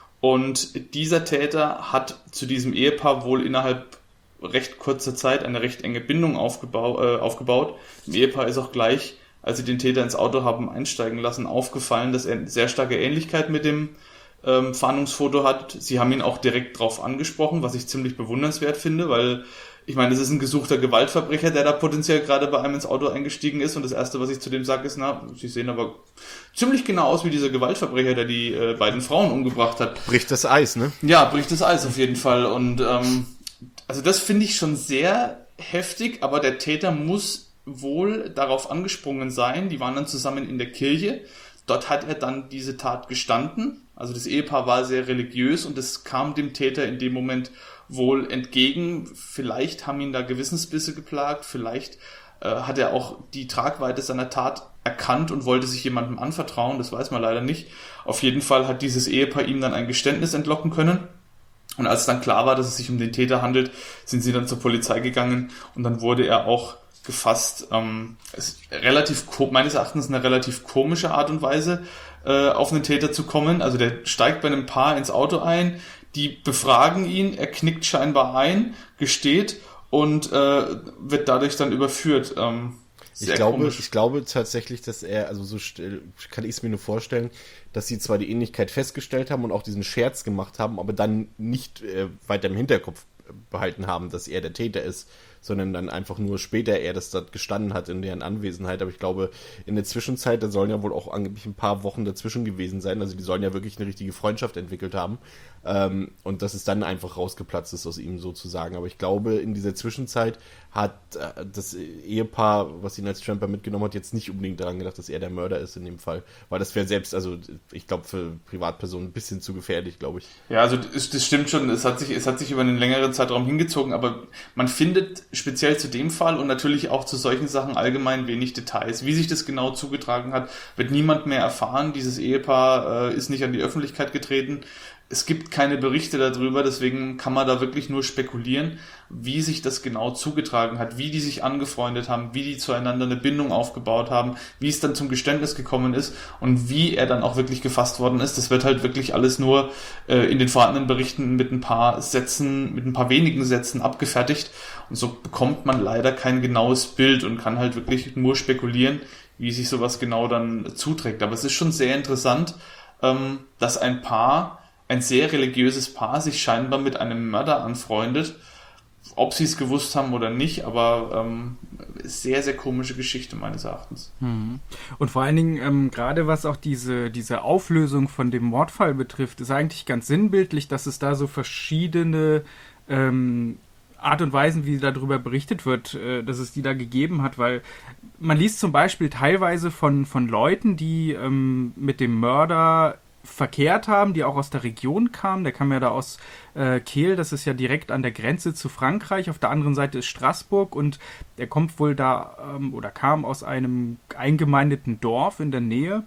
Und dieser Täter hat zu diesem Ehepaar wohl innerhalb recht kurzer Zeit eine recht enge Bindung aufgebau- äh, aufgebaut. Dem Ehepaar ist auch gleich, als sie den Täter ins Auto haben einsteigen lassen, aufgefallen, dass er eine sehr starke Ähnlichkeit mit dem ähm, Fahndungsfoto hat. Sie haben ihn auch direkt drauf angesprochen, was ich ziemlich bewundernswert finde, weil ich meine, das ist ein gesuchter Gewaltverbrecher, der da potenziell gerade bei einem ins Auto eingestiegen ist, und das Erste, was ich zu dem sage, ist, na, Sie sehen aber ziemlich genau aus wie dieser Gewaltverbrecher, der die äh, beiden Frauen umgebracht hat. Bricht das Eis, ne? Ja, bricht das Eis auf jeden Fall, und ähm, also das finde ich schon sehr heftig, aber der Täter muss wohl darauf angesprungen sein. Die waren dann zusammen in der Kirche. Dort hat er dann diese Tat gestanden. Also das Ehepaar war sehr religiös, und es kam dem Täter in dem Moment wohl entgegen. Vielleicht haben ihn da Gewissensbisse geplagt, vielleicht äh, hat er auch die Tragweite seiner Tat erkannt und wollte sich jemandem anvertrauen, das weiß man leider nicht. Auf jeden Fall hat dieses Ehepaar ihm dann ein Geständnis entlocken können, und als dann klar war, dass es sich um den Täter handelt, sind sie dann zur Polizei gegangen, und dann wurde er auch gefasst. Ähm, es ist relativ, meines Erachtens eine relativ komische Art und Weise, äh, auf einen Täter zu kommen. Also der steigt bei einem Paar ins Auto ein, die befragen ihn, er knickt scheinbar ein, gesteht und äh, wird dadurch dann überführt. Ähm, ich, glaube, ich glaube tatsächlich, dass er, also so kann ich es mir nur vorstellen, dass sie zwar die Ähnlichkeit festgestellt haben und auch diesen Scherz gemacht haben, aber dann nicht äh, weiter im Hinterkopf behalten haben, dass er der Täter ist, sondern dann einfach nur später er das dort gestanden hat in deren Anwesenheit. Aber ich glaube, in der Zwischenzeit, da sollen ja wohl auch angeblich ein paar Wochen dazwischen gewesen sein, also die sollen ja wirklich eine richtige Freundschaft entwickelt haben, ähm, und dass es dann einfach rausgeplatzt ist aus ihm sozusagen. Aber ich glaube, in dieser Zwischenzeit hat äh, das Ehepaar, was ihn als Tramper mitgenommen hat, jetzt nicht unbedingt daran gedacht, dass er der Mörder ist in dem Fall, weil das wäre selbst, also ich glaube, für Privatpersonen ein bisschen zu gefährlich, glaube ich. Ja, also das, das stimmt schon, es hat sich, es hat sich über einen längeren Zeitraum hingezogen, aber man findet speziell zu dem Fall und natürlich auch zu solchen Sachen allgemein wenig Details. Wie sich das genau zugetragen hat, wird niemand mehr erfahren. Dieses Ehepaar äh, ist nicht an die Öffentlichkeit getreten. Es gibt keine Berichte darüber, deswegen kann man da wirklich nur spekulieren, wie sich das genau zugetragen hat, wie die sich angefreundet haben, wie die zueinander eine Bindung aufgebaut haben, wie es dann zum Geständnis gekommen ist und wie er dann auch wirklich gefasst worden ist. Das wird halt wirklich alles nur äh, in den vorhandenen Berichten mit ein paar Sätzen, mit ein paar wenigen Sätzen abgefertigt, und so bekommt man leider kein genaues Bild und kann halt wirklich nur spekulieren, wie sich sowas genau dann zuträgt. Aber es ist schon sehr interessant, ähm, dass ein Paar ein sehr religiöses Paar sich scheinbar mit einem Mörder anfreundet. Ob sie es gewusst haben oder nicht, aber ähm, sehr, sehr komische Geschichte meines Erachtens. Und vor allen Dingen, ähm, gerade was auch diese, diese Auflösung von dem Mordfall betrifft, ist eigentlich ganz sinnbildlich, dass es da so verschiedene ähm, Art und Weisen, wie darüber berichtet wird, äh, dass es die da gegeben hat, weil man liest zum Beispiel teilweise von, von Leuten, die ähm, mit dem Mörder verkehrt haben, die auch aus der Region kamen. Der kam ja da aus äh, Kehl, das ist ja direkt an der Grenze zu Frankreich. Auf der anderen Seite ist Straßburg, und der kommt wohl da ähm, oder kam aus einem eingemeindeten Dorf in der Nähe.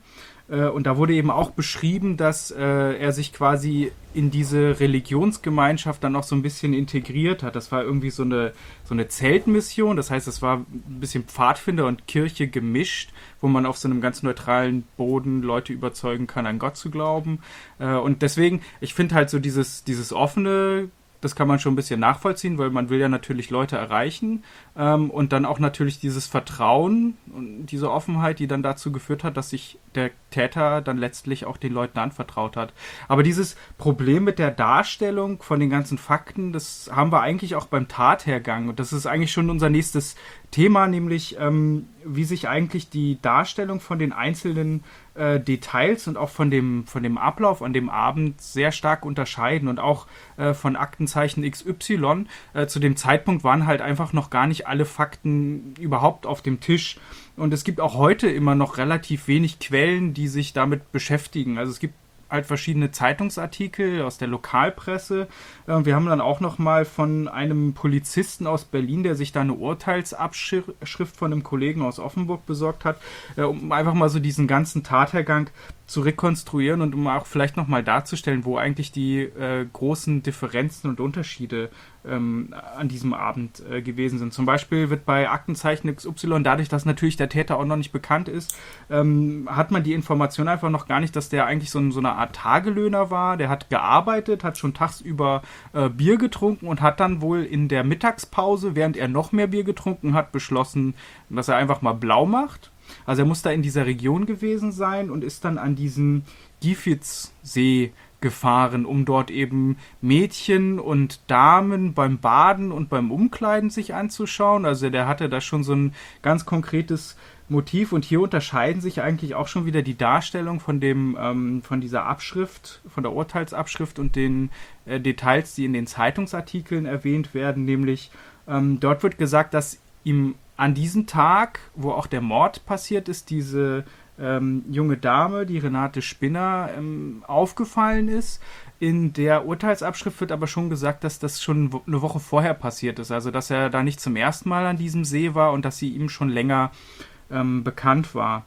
Äh, und da wurde eben auch beschrieben, dass äh, er sich quasi in diese Religionsgemeinschaft dann auch so ein bisschen integriert hat. Das war irgendwie so eine, so eine Zeltmission, das heißt, es war ein bisschen Pfadfinder und Kirche gemischt, wo man auf so einem ganz neutralen Boden Leute überzeugen kann, an Gott zu glauben. Äh, und deswegen, ich finde halt so dieses, dieses offene, das kann man schon ein bisschen nachvollziehen, weil man will ja natürlich Leute erreichen ähm, und dann auch natürlich dieses Vertrauen und diese Offenheit, die dann dazu geführt hat, dass sich der Täter dann letztlich auch den Leuten anvertraut hat. Aber dieses Problem mit der Darstellung von den ganzen Fakten, das haben wir eigentlich auch beim Tathergang und das ist eigentlich schon unser nächstes Thema, nämlich ähm, wie sich eigentlich die Darstellung von den einzelnen äh, Details und auch von dem, von dem Ablauf an dem Abend sehr stark unterscheiden und auch äh, von Aktenzeichen X Y. Äh, zu dem Zeitpunkt waren halt einfach noch gar nicht alle Fakten überhaupt auf dem Tisch. Und es gibt auch heute immer noch relativ wenig Quellen, die sich damit beschäftigen. Also es gibt halt verschiedene Zeitungsartikel aus der Lokalpresse. Wir haben dann auch noch mal von einem Polizisten aus Berlin, der sich da eine Urteilsabschrift von einem Kollegen aus Offenburg besorgt hat, um einfach mal so diesen ganzen Tathergang zu rekonstruieren und um auch vielleicht noch mal darzustellen, wo eigentlich die äh, großen Differenzen und Unterschiede ähm, an diesem Abend äh, gewesen sind. Zum Beispiel wird bei Aktenzeichen X Y, dadurch, dass natürlich der Täter auch noch nicht bekannt ist, ähm, hat man die Information einfach noch gar nicht, dass der eigentlich so, so eine Art Tagelöhner war. Der hat gearbeitet, hat schon tagsüber äh, Bier getrunken und hat dann wohl in der Mittagspause, während er noch mehr Bier getrunken hat, beschlossen, dass er einfach mal blau macht. Also er muss da in dieser Region gewesen sein und ist dann an diesen Gifitzsee gefahren, um dort eben Mädchen und Damen beim Baden und beim Umkleiden sich anzuschauen. Also der hatte da schon so ein ganz konkretes Motiv und hier unterscheiden sich eigentlich auch schon wieder die Darstellung von dem ähm, von dieser Abschrift, von der Urteilsabschrift und den äh, Details, die in den Zeitungsartikeln erwähnt werden, nämlich ähm, dort wird gesagt, dass ihm an diesem Tag, wo auch der Mord passiert ist, diese ähm, junge Dame, die Renate Spinner, ähm, aufgefallen ist. In der Urteilsabschrift wird aber schon gesagt, dass das schon wo- eine Woche vorher passiert ist. Also, dass er da nicht zum ersten Mal an diesem See war und dass sie ihm schon länger ähm, bekannt war.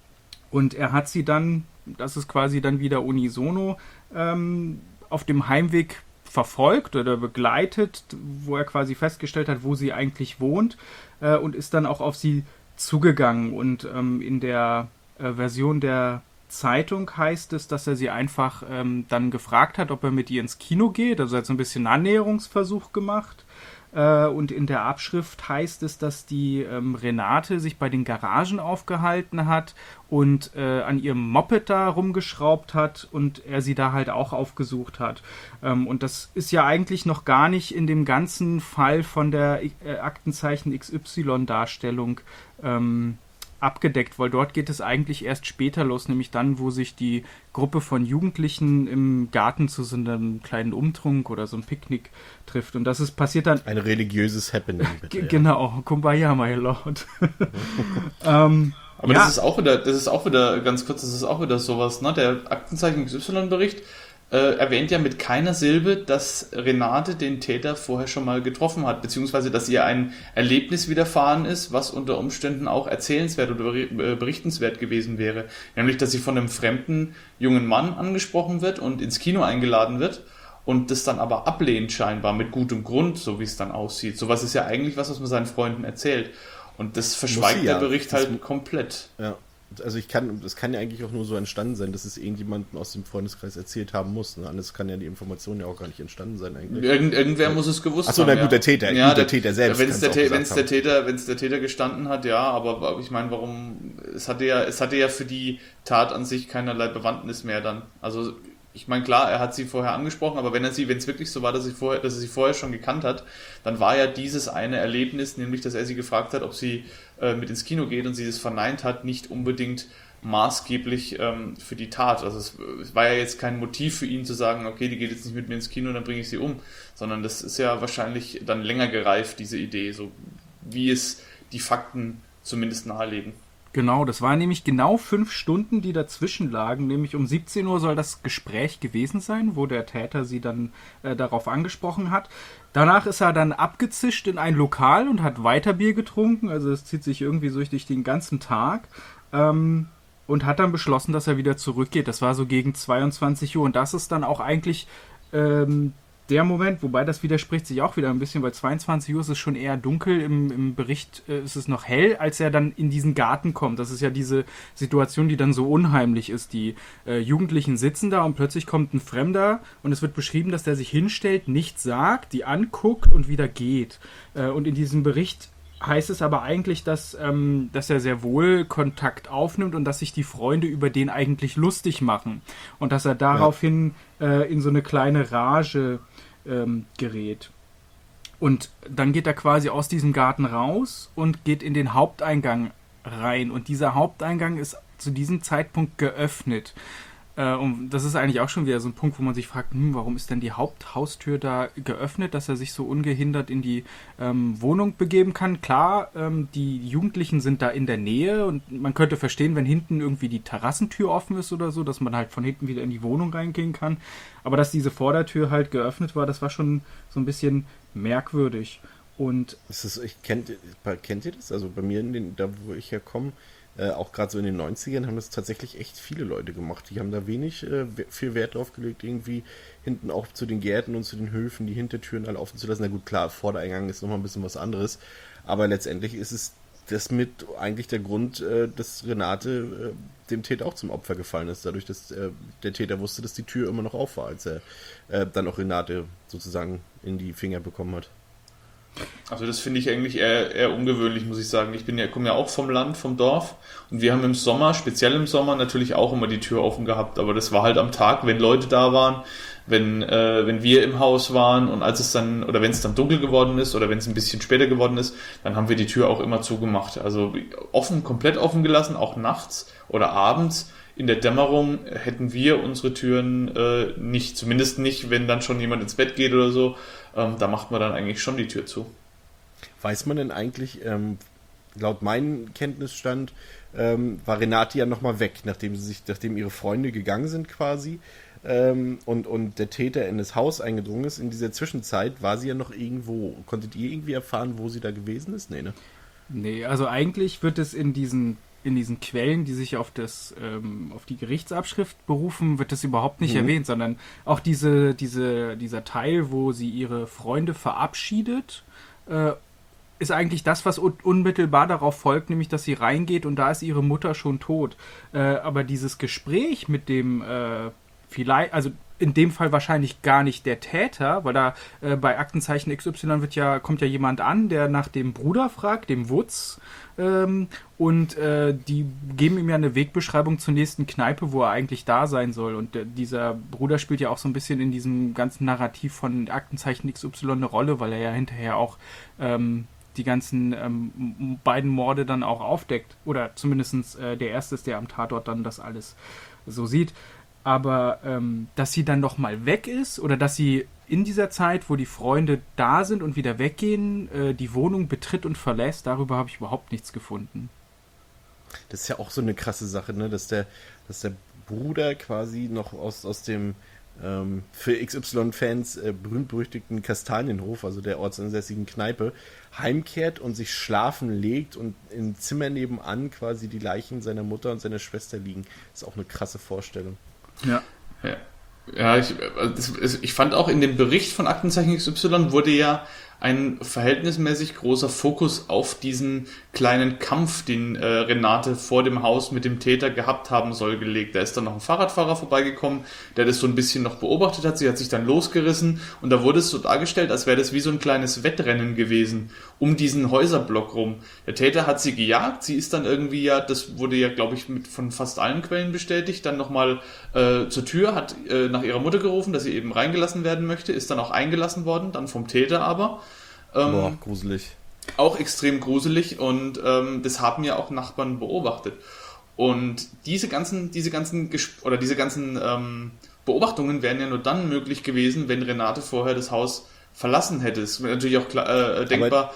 Und er hat sie dann, das ist quasi dann wieder unisono, ähm, auf dem Heimweg verfolgt oder begleitet, wo er quasi festgestellt hat, wo sie eigentlich wohnt, äh, und ist dann auch auf sie zugegangen. Und ähm, in der äh, Version der Zeitung heißt es, dass er sie einfach ähm, dann gefragt hat, ob er mit ihr ins Kino geht. Also er hat so ein bisschen einen Annäherungsversuch gemacht. Äh, und in der Abschrift heißt es, dass die ähm, Renate sich bei den Garagen aufgehalten hat und äh, an ihrem Moped da rumgeschraubt hat und er sie da halt auch aufgesucht hat. Ähm, und das ist ja eigentlich noch gar nicht in dem ganzen Fall von der äh, Aktenzeichen X Y-Darstellung ähm, abgedeckt, weil dort geht es eigentlich erst später los, nämlich dann, wo sich die Gruppe von Jugendlichen im Garten zu so einem kleinen Umtrunk oder so einem Picknick trifft. Und das ist passiert dann... Ein religiöses Happening, bitte. G- ja. Genau, Kumbaya, my lord. ähm, Aber ja. das ist auch wieder, das ist auch wieder, ganz kurz, das ist auch wieder sowas, ne? Der Aktenzeichen X Y-Bericht äh, erwähnt ja mit keiner Silbe, dass Renate den Täter vorher schon mal getroffen hat, beziehungsweise dass ihr ein Erlebnis widerfahren ist, was unter Umständen auch erzählenswert oder berichtenswert gewesen wäre. Nämlich, dass sie von einem fremden jungen Mann angesprochen wird und ins Kino eingeladen wird und das dann aber ablehnt scheinbar mit gutem Grund, so wie es dann aussieht. Sowas ist ja eigentlich was, was man seinen Freunden erzählt. Und das verschweigt ja. der Bericht das halt komplett. Ja, also ich kann, das kann ja eigentlich auch nur so entstanden sein, dass es irgendjemandem aus dem Freundeskreis erzählt haben muss. Ne? Anders kann ja die Information ja auch gar nicht entstanden sein eigentlich. Irgend, irgendwer ja. muss es gewusst Achso, haben. Achso, na gut, ja. der Täter, ja, gut, der, der Täter selbst. Wenn es der, der, der Täter, wenn es der Täter gestanden hat, ja, aber ich meine, warum, es hatte ja, es hatte ja für die Tat an sich keinerlei Bewandtnis mehr dann. Also ich meine, klar, er hat sie vorher angesprochen, aber wenn er sie, wenn es wirklich so war, dass, sie vorher, dass er sie vorher schon gekannt hat, dann war ja dieses eine Erlebnis, nämlich, dass er sie gefragt hat, ob sie äh, mit ins Kino geht und sie das verneint hat, nicht unbedingt maßgeblich ähm, für die Tat. Also es, es war ja jetzt kein Motiv für ihn zu sagen, okay, die geht jetzt nicht mit mir ins Kino, dann bringe ich sie um, sondern das ist ja wahrscheinlich dann länger gereift, diese Idee, so wie es die Fakten zumindest nahelegen. Genau, das waren nämlich genau fünf Stunden, die dazwischen lagen. Nämlich um siebzehn Uhr soll das Gespräch gewesen sein, wo der Täter sie dann äh, darauf angesprochen hat. Danach ist er dann abgezischt in ein Lokal und hat weiter Bier getrunken. Also es zieht sich irgendwie so durch den ganzen Tag. Ähm, und hat dann beschlossen, dass er wieder zurückgeht. Das war so gegen zweiundzwanzig Uhr und das ist dann auch eigentlich ähm, der Moment, wobei das widerspricht sich auch wieder ein bisschen, weil zweiundzwanzig Uhr ist es schon eher dunkel, im, im Bericht äh, ist es noch hell, als er dann in diesen Garten kommt. Das ist ja diese Situation, die dann so unheimlich ist. Die äh, Jugendlichen sitzen da und plötzlich kommt ein Fremder und es wird beschrieben, dass der sich hinstellt, nichts sagt, die anguckt und wieder geht. Äh, und in diesem Bericht heißt es aber eigentlich, dass, ähm, dass er sehr wohl Kontakt aufnimmt und dass sich die Freunde über den eigentlich lustig machen. Und dass er daraufhin ja. äh, in so eine kleine Rage ähm, gerät. Und dann geht er quasi aus diesem Garten raus und geht in den Haupteingang rein. Und dieser Haupteingang ist zu diesem Zeitpunkt geöffnet. Äh, und das ist eigentlich auch schon wieder so ein Punkt, wo man sich fragt, hm, warum ist denn die Haupthaustür da geöffnet, dass er sich so ungehindert in die ähm, Wohnung begeben kann. Klar, ähm, die Jugendlichen sind da in der Nähe und man könnte verstehen, wenn hinten irgendwie die Terrassentür offen ist oder so, dass man halt von hinten wieder in die Wohnung reingehen kann. Aber dass diese Vordertür halt geöffnet war, das war schon so ein bisschen merkwürdig. Und ist das, ich kennt, kennt ihr das? Also bei mir, in den, da wo ich herkomme, Äh, auch gerade so in den neunzigern haben das tatsächlich echt viele Leute gemacht. Die haben da wenig äh, viel Wert drauf gelegt, irgendwie hinten auch zu den Gärten und zu den Höfen die Hintertüren alle offen zu lassen. Na gut, klar, Vordereingang ist nochmal ein bisschen was anderes, aber letztendlich ist es das mit eigentlich der Grund, äh, dass Renate äh, dem Täter auch zum Opfer gefallen ist, dadurch, dass äh, der Täter wusste, dass die Tür immer noch auf war, als er äh, dann auch Renate sozusagen in die Finger bekommen hat. Also das finde ich eigentlich eher, eher ungewöhnlich, muss ich sagen. Ich bin ja, komme ja auch vom Land, vom Dorf und wir haben im Sommer, speziell im Sommer, natürlich auch immer die Tür offen gehabt, aber das war halt am Tag, wenn Leute da waren, wenn, äh, wenn wir im Haus waren und als es dann, oder wenn es dann dunkel geworden ist oder wenn es ein bisschen später geworden ist, dann haben wir die Tür auch immer zugemacht. Also offen, komplett offen gelassen, auch nachts oder abends. In der Dämmerung hätten wir unsere Türen äh, nicht, zumindest nicht, wenn dann schon jemand ins Bett geht oder so. Ähm, da macht man dann eigentlich schon die Tür zu. Weiß man denn eigentlich, ähm, laut meinem Kenntnisstand, ähm, war Renate ja nochmal weg, nachdem sie sich, nachdem ihre Freunde gegangen sind quasi ähm, und, und der Täter in das Haus eingedrungen ist. In dieser Zwischenzeit war sie ja noch irgendwo. Konntet ihr irgendwie erfahren, wo sie da gewesen ist? Nee, ne? Nee, also eigentlich wird es in diesen in diesen Quellen, die sich auf das ähm, auf die Gerichtsabschrift berufen, wird das überhaupt nicht mhm. erwähnt, sondern auch diese, diese, dieser Teil, wo sie ihre Freunde verabschiedet, äh, ist eigentlich das, was un- unmittelbar darauf folgt, nämlich, dass sie reingeht und da ist ihre Mutter schon tot. Äh, aber dieses Gespräch mit dem äh, vielleicht, also in dem Fall wahrscheinlich gar nicht der Täter, weil da äh, bei Aktenzeichen X Y wird ja, kommt ja jemand an, der nach dem Bruder fragt, dem Wutz, ähm, und äh, die geben ihm ja eine Wegbeschreibung zur nächsten Kneipe, wo er eigentlich da sein soll. Und äh, dieser Bruder spielt ja auch so ein bisschen in diesem ganzen Narrativ von Aktenzeichen X Y eine Rolle, weil er ja hinterher auch ähm, die ganzen ähm, beiden Morde dann auch aufdeckt. Oder zumindest äh, der erste ist, der am Tatort dann das alles so sieht. Aber ähm, dass sie dann noch mal weg ist oder dass sie in dieser Zeit, wo die Freunde da sind und wieder weggehen, äh, die Wohnung betritt und verlässt, darüber habe ich überhaupt nichts gefunden. Das ist ja auch so eine krasse Sache, ne? Dass der, dass der Bruder quasi noch aus, aus dem ähm, für X Y-Fans äh, berühmt-berüchtigten Kastanienhof, also der ortsansässigen Kneipe, heimkehrt und sich schlafen legt und im Zimmer nebenan quasi die Leichen seiner Mutter und seiner Schwester liegen. Das ist auch eine krasse Vorstellung. Ja. Ja, ja ich, das, ich fand auch in dem Bericht von Aktenzeichen X Y wurde ja ein verhältnismäßig großer Fokus auf diesen kleinen Kampf, den äh, Renate vor dem Haus mit dem Täter gehabt haben soll, gelegt. Da ist dann noch ein Fahrradfahrer vorbeigekommen, der das so ein bisschen noch beobachtet hat. Sie hat sich dann losgerissen und da wurde es so dargestellt, als wäre das wie so ein kleines Wettrennen gewesen um diesen Häuserblock rum. Der Täter hat sie gejagt, sie ist dann irgendwie ja, das wurde ja, glaube ich, mit von fast allen Quellen bestätigt, dann nochmal äh, zur Tür, hat äh, nach ihrer Mutter gerufen, dass sie eben reingelassen werden möchte, ist dann auch eingelassen worden, dann vom Täter aber. Ähm, Boah, gruselig. Auch extrem gruselig und ähm, das haben ja auch Nachbarn beobachtet. Und diese ganzen, diese ganzen Gesp- oder diese ganzen ähm, Beobachtungen wären ja nur dann möglich gewesen, wenn Renate vorher das Haus verlassen hätte. Es wäre natürlich auch klar, äh, denkbar. Aber das,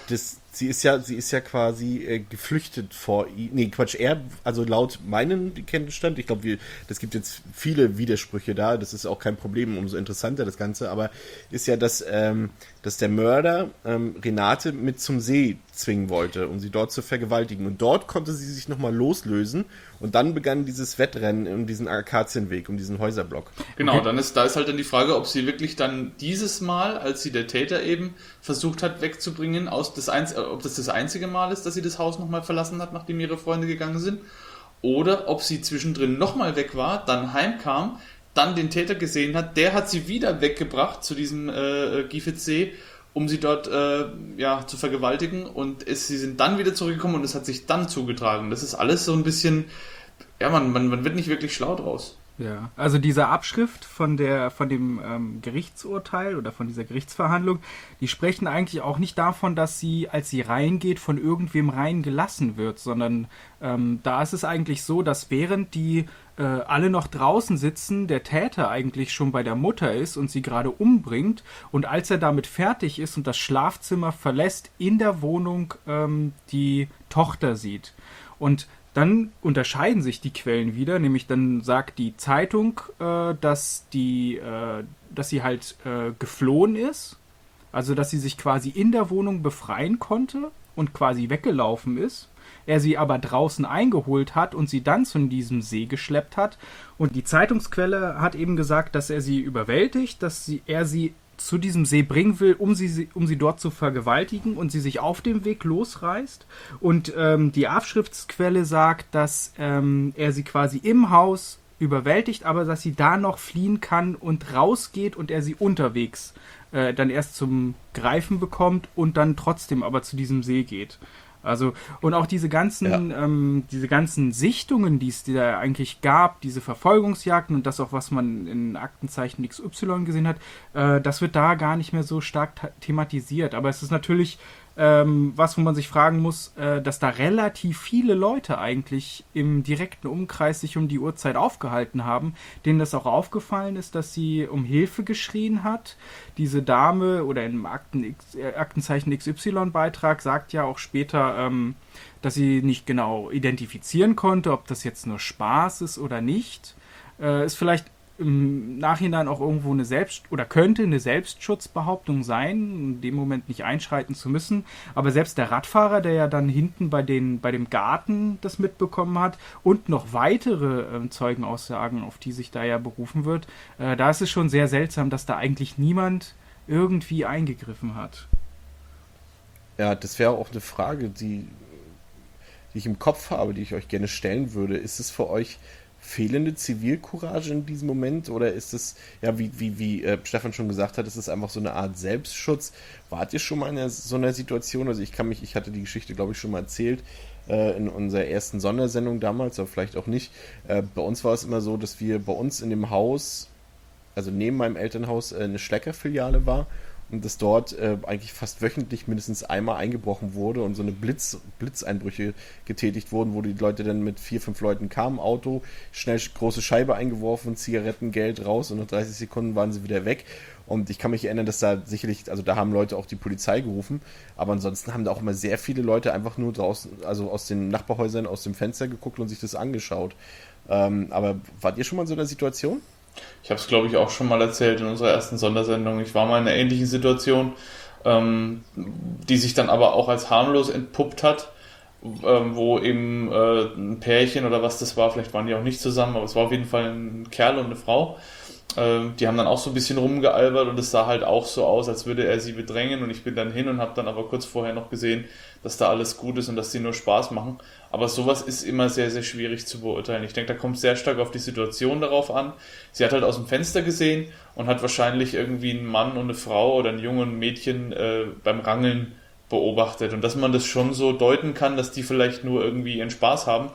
sie ist ja, sie ist ja quasi äh, geflüchtet vor ihm. Nee, Quatsch, er, also laut meinem Kenntnisstand, ich glaube, das gibt jetzt viele Widersprüche da, das ist auch kein Problem, umso interessanter das Ganze, aber ist ja, dass, ähm, dass der Mörder ähm, Renate mit zum See zwingen wollte, um sie dort zu vergewaltigen. Und dort konnte sie sich nochmal loslösen und dann begann dieses Wettrennen um diesen Akazienweg, um diesen Häuserblock. Genau, okay. dann ist, da ist halt dann die Frage, ob sie wirklich dann dieses Mal, als sie der Täter eben versucht hat wegzubringen, aus das Einz- ob das das einzige Mal ist, dass sie das Haus nochmal verlassen hat, nachdem ihre Freunde gegangen sind, oder ob sie zwischendrin nochmal weg war, dann heimkam, dann den Täter gesehen hat, der hat sie wieder weggebracht zu diesem äh, Gifetsee, um sie dort äh, ja, zu vergewaltigen, und es, sie sind dann wieder zurückgekommen und es hat sich dann zugetragen. Das ist alles so ein bisschen, ja, man, man, man wird nicht wirklich schlau draus. Ja, also diese Abschrift von der von dem ähm, Gerichtsurteil oder von dieser Gerichtsverhandlung, die sprechen eigentlich auch nicht davon, dass sie, als sie reingeht, von irgendwem reingelassen wird, sondern ähm, da ist es eigentlich so, dass während die äh, alle noch draußen sitzen, der Täter eigentlich schon bei der Mutter ist und sie gerade umbringt, und als er damit fertig ist und das Schlafzimmer verlässt, in der Wohnung ähm, die Tochter sieht. Und dann unterscheiden sich die Quellen wieder, nämlich dann sagt die Zeitung, äh, dass die, äh, dass sie halt äh, geflohen ist, also dass sie sich quasi in der Wohnung befreien konnte und quasi weggelaufen ist, er sie aber draußen eingeholt hat und sie dann zu diesem See geschleppt hat, und die Zeitungsquelle hat eben gesagt, dass er sie überwältigt, dass sie, er sie zu diesem See bringen will, um sie, um sie dort zu vergewaltigen, und sie sich auf dem Weg losreißt. Und ähm, die Abschriftsquelle sagt, dass ähm, er sie quasi im Haus überwältigt, aber dass sie da noch fliehen kann und rausgeht und er sie unterwegs äh, dann erst zum Greifen bekommt und dann trotzdem aber zu diesem See geht. Also, und auch diese ganzen, ja. ähm, diese ganzen Sichtungen, die es da eigentlich gab, diese Verfolgungsjagden und das auch, was man in Aktenzeichen X Y gesehen hat, äh, das wird da gar nicht mehr so stark ta- thematisiert. Aber es ist natürlich ähm, was, wo man sich fragen muss, äh, dass da relativ viele Leute eigentlich im direkten Umkreis sich um die Uhrzeit aufgehalten haben, denen das auch aufgefallen ist, dass sie um Hilfe geschrien hat. Diese Dame, oder im Akten X, äh, Aktenzeichen X Y-Beitrag sagt ja auch später, ähm, dass sie nicht genau identifizieren konnte, ob das jetzt nur Spaß ist oder nicht. Äh, ist vielleicht im Nachhinein auch irgendwo eine Selbst- oder könnte eine Selbstschutzbehauptung sein, in dem Moment nicht einschreiten zu müssen. Aber selbst der Radfahrer, der ja dann hinten bei, den, bei dem Garten das mitbekommen hat, und noch weitere äh, Zeugenaussagen, auf die sich da ja berufen wird, äh, da ist es schon sehr seltsam, dass da eigentlich niemand irgendwie eingegriffen hat. Ja, das wäre auch eine Frage, die, die ich im Kopf habe, die ich euch gerne stellen würde. Ist es für euch fehlende Zivilcourage in diesem Moment, oder ist es, ja, wie, wie, wie äh, Stefan schon gesagt hat, ist es einfach so eine Art Selbstschutz? Wart ihr schon mal in so einer Situation? Also ich kann mich, ich hatte die Geschichte, glaube ich, schon mal erzählt äh, in unserer ersten Sondersendung damals, aber vielleicht auch nicht. Äh, bei uns war es immer so, dass wir bei uns in dem Haus, also neben meinem Elternhaus, äh, eine Schlecker-Filiale war, und dass dort äh, eigentlich fast wöchentlich mindestens einmal eingebrochen wurde und so eine Blitz, Blitzeinbrüche getätigt wurden, wo die Leute dann mit vier, fünf Leuten kamen, Auto, schnell große Scheibe eingeworfen, Zigaretten, Geld raus, und nach dreißig Sekunden waren sie wieder weg. Und ich kann mich erinnern, dass da sicherlich, also da haben Leute auch die Polizei gerufen, aber ansonsten haben da auch immer sehr viele Leute einfach nur draußen, also aus den Nachbarhäusern, aus dem Fenster geguckt und sich das angeschaut. Ähm, aber wart ihr schon mal in so einer Situation? Ich habe es, glaube ich, auch schon mal erzählt in unserer ersten Sondersendung. Ich war mal in einer ähnlichen Situation, ähm, die sich dann aber auch als harmlos entpuppt hat, ähm, wo eben äh, ein Pärchen oder was das war, vielleicht waren die auch nicht zusammen, aber es war auf jeden Fall ein Kerl und eine Frau. Ähm, die haben dann auch so ein bisschen rumgealbert, und es sah halt auch so aus, als würde er sie bedrängen, und ich bin dann hin und habe dann aber kurz vorher noch gesehen, dass da alles gut ist und dass sie nur Spaß machen. Aber sowas ist immer sehr, sehr schwierig zu beurteilen. Ich denke, da kommt es sehr stark auf die Situation darauf an. Sie hat halt aus dem Fenster gesehen und hat wahrscheinlich irgendwie einen Mann und eine Frau oder ein Junge und ein Mädchen äh, beim Rangeln beobachtet. Und dass man das schon so deuten kann, dass die vielleicht nur irgendwie ihren Spaß haben,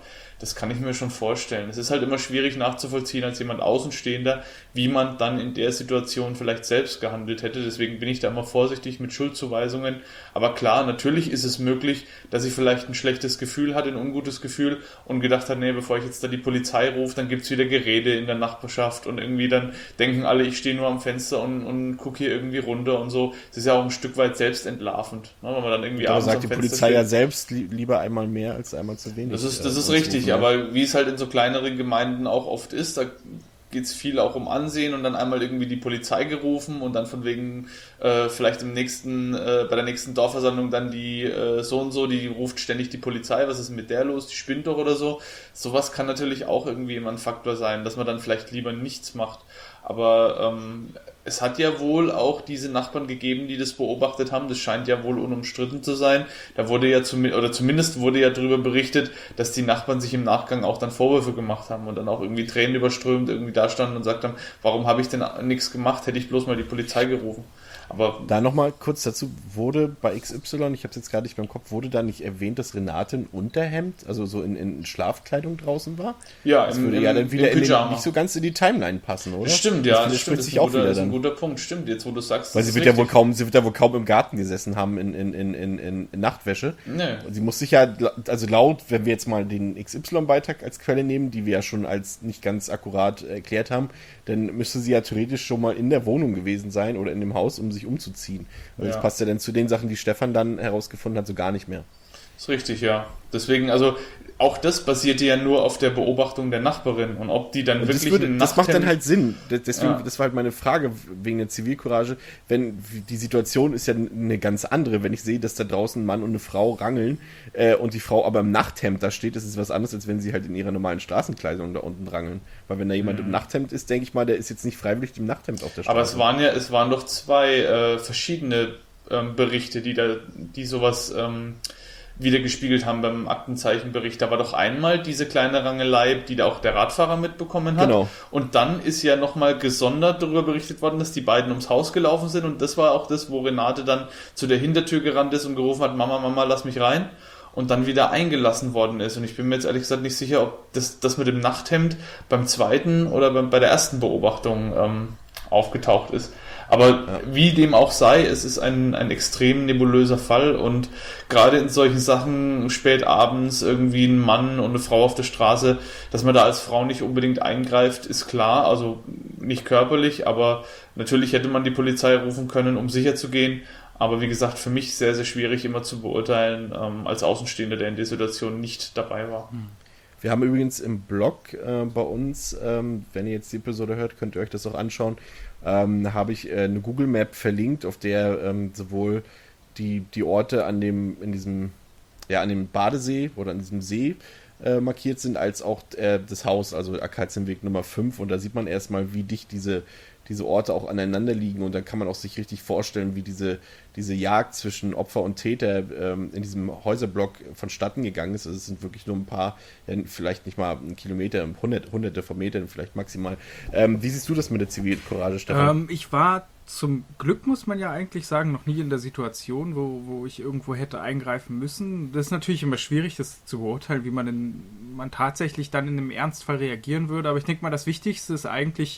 das kann ich mir schon vorstellen. Es ist halt immer schwierig nachzuvollziehen als jemand Außenstehender, wie man dann in der Situation vielleicht selbst gehandelt hätte. Deswegen bin ich da immer vorsichtig mit Schuldzuweisungen. Aber klar, natürlich ist es möglich, dass ich vielleicht ein schlechtes Gefühl hatte, ein ungutes Gefühl und gedacht habe, nee, bevor ich jetzt da die Polizei rufe, dann gibt's wieder Gerede in der Nachbarschaft und irgendwie dann denken alle, ich stehe nur am Fenster und, und gucke hier irgendwie runter und so. Das ist ja auch ein Stück weit selbstentlarvend, ne, wenn man dann irgendwie Aber abends sagt am die Fenster Polizei steht. ja selbst li- lieber einmal mehr als einmal zu wenig. Das ist, das äh, ist richtig, ausrufen, ja. aber wie es halt in so kleineren Gemeinden auch oft ist, da geht es viel auch um Ansehen und dann einmal irgendwie die Polizei gerufen und dann von wegen äh, vielleicht im nächsten, äh, bei der nächsten Dorfversammlung dann die äh, so und so, die ruft ständig die Polizei, was ist mit der los, die spinnt doch oder so. Sowas kann natürlich auch irgendwie immer ein Faktor sein, dass man dann vielleicht lieber nichts macht. Aber ähm, es hat ja wohl auch diese Nachbarn gegeben, die das beobachtet haben. Das scheint ja wohl unumstritten zu sein. Da wurde ja zum, oder zumindest wurde ja darüber berichtet, dass die Nachbarn sich im Nachgang auch dann Vorwürfe gemacht haben und dann auch irgendwie Tränen überströmt irgendwie da standen und gesagt haben, warum habe ich denn nichts gemacht? Hätte ich bloß mal die Polizei gerufen. Aber da nochmal kurz dazu, wurde bei X Y, ich habe es jetzt gerade nicht mehr im Kopf, wurde da nicht erwähnt, dass Renate in Unterhemd, also so in, in Schlafkleidung draußen war? ja, Das im, würde im, ja dann wieder im in den, Pyjama. nicht so ganz in die Timeline passen, oder? Stimmt, ja, das das stimmt. widerspricht Das sich ist ein auch guter, wieder das ist ein dann. guter Punkt. Stimmt, jetzt wo du sagst, Weil das sie ist wird ja wohl richtig. kaum, sie wird ja wohl kaum im Garten gesessen haben in, in, in, in, in in Nachtwäsche. Nee. Und sie muss sich ja, also laut, wenn wir jetzt mal den X Y-Beitrag als Quelle nehmen, die wir ja schon als nicht ganz akkurat erklärt haben, dann müsste sie ja theoretisch schon mal in der Wohnung gewesen sein oder in dem Haus, um sich umzuziehen. Weil das Ja. passt ja dann zu den Sachen, die Stefan dann herausgefunden hat, so gar nicht mehr. Ist richtig, ja. Deswegen, also auch das basierte ja nur auf der Beobachtung der Nachbarin und ob die dann Und wirklich das, würde, ein das macht dann Nachthemd- halt Sinn. Das- Deswegen, Ja. das war halt meine Frage wegen der Zivilcourage. Wenn die Situation ist ja eine ganz andere, wenn ich sehe, dass da draußen ein Mann und eine Frau rangeln äh, und die Frau aber im Nachthemd da steht, das ist was anderes, als wenn sie halt in ihrer normalen Straßenkleidung da unten rangeln. Weil wenn da jemand im Nachthemd ist, denke ich mal, der ist jetzt nicht freiwillig im Nachthemd auf der Straße. Aber es waren ja, es waren doch zwei äh, verschiedene ähm, Berichte, die da, die sowas ähm, wieder gespiegelt haben beim Aktenzeichenbericht. Da war doch einmal diese kleine Rangelei, die da auch der Radfahrer mitbekommen hat. Genau. Und dann ist ja nochmal gesondert darüber berichtet worden, dass die beiden ums Haus gelaufen sind. Und das war auch das, wo Renate dann zu der Hintertür gerannt ist und gerufen hat, Mama, Mama, lass mich rein. Und dann wieder eingelassen worden ist. Und ich bin mir jetzt ehrlich gesagt nicht sicher, ob das, das mit dem Nachthemd beim zweiten oder beim, bei der ersten Beobachtung ähm, aufgetaucht ist. Aber Ja. wie dem auch sei, es ist ein, ein extrem nebulöser Fall und gerade in solchen Sachen spät abends irgendwie ein Mann und eine Frau auf der Straße, dass man da als Frau nicht unbedingt eingreift, ist klar, also nicht körperlich, aber natürlich hätte man die Polizei rufen können, um sicher zu gehen. Aber wie gesagt, für mich sehr, sehr schwierig immer zu beurteilen, ähm, als Außenstehender, der in der Situation nicht dabei war. Wir haben übrigens im Blog äh, bei uns, ähm, wenn ihr jetzt die Episode hört, könnt ihr euch das auch anschauen, ähm, habe ich äh, eine Google Map verlinkt, auf der ähm, sowohl die, die Orte an dem, in diesem, ja, an dem Badesee oder an diesem See äh, markiert sind, als auch äh, das Haus, also Akazienweg Nummer fünf. Und da sieht man erstmal, wie dicht diese, diese Orte auch aneinander liegen. Und dann kann man auch sich richtig vorstellen, wie diese, diese Jagd zwischen Opfer und Täter ähm, in diesem Häuserblock vonstatten gegangen ist. Also es sind wirklich nur ein paar, ja, vielleicht nicht mal einen Kilometer, hundert, hunderte von Metern vielleicht maximal. Ähm, wie siehst du das mit der Zivilcourage, Stefan? Ähm, ich war zum Glück, muss man ja eigentlich sagen, noch nie in der Situation, wo, wo ich irgendwo hätte eingreifen müssen. Das ist natürlich immer schwierig, das zu beurteilen, wie man, in, man tatsächlich dann in einem Ernstfall reagieren würde. Aber ich denke mal, das Wichtigste ist eigentlich,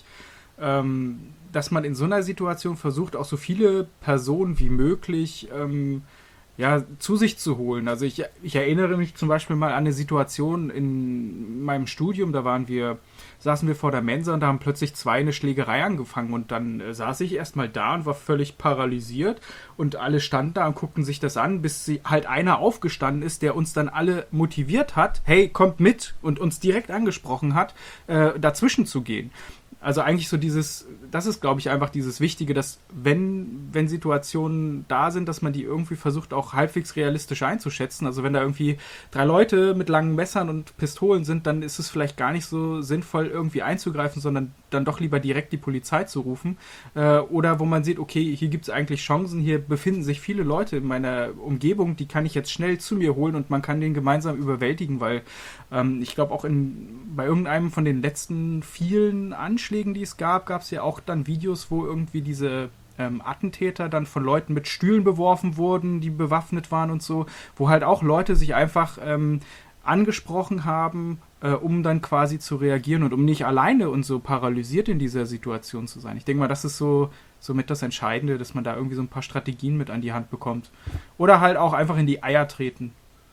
ähm, dass man in so einer Situation versucht, auch so viele Personen wie möglich ähm, ja, zu sich zu holen. Also ich, ich erinnere mich zum Beispiel mal an eine Situation in meinem Studium, da waren wir, saßen wir vor der Mensa und da haben plötzlich zwei eine Schlägerei angefangen und dann äh, saß ich erstmal da und war völlig paralysiert und alle standen da und guckten sich das an, bis sie, halt einer aufgestanden ist, der uns dann alle motiviert hat, hey, kommt mit, und uns direkt angesprochen hat, äh, dazwischen zu gehen. Also eigentlich so dieses, das ist, glaube ich, einfach dieses Wichtige, dass wenn, wenn Situationen da sind, dass man die irgendwie versucht, auch halbwegs realistisch einzuschätzen. Also wenn da irgendwie drei Leute mit langen Messern und Pistolen sind, dann ist es vielleicht gar nicht so sinnvoll, irgendwie einzugreifen, sondern dann doch lieber direkt die Polizei zu rufen. Äh, oder wo man sieht, okay, hier gibt es eigentlich Chancen, hier befinden sich viele Leute in meiner Umgebung, die kann ich jetzt schnell zu mir holen und man kann den gemeinsam überwältigen, weil ähm, ich glaube auch in, bei irgendeinem von den letzten vielen Anschlägen, die es gab, gab es ja auch dann Videos, wo irgendwie diese ähm, Attentäter dann von Leuten mit Stühlen beworfen wurden, die bewaffnet waren und so, wo halt auch Leute sich einfach ähm, angesprochen haben, äh, um dann quasi zu reagieren und um nicht alleine und so paralysiert in dieser Situation zu sein. Ich denke mal, das ist so somit das Entscheidende, dass man da irgendwie so ein paar Strategien mit an die Hand bekommt. Oder halt auch einfach in die Eier treten.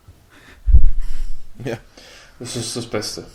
Ja, das ist das Beste.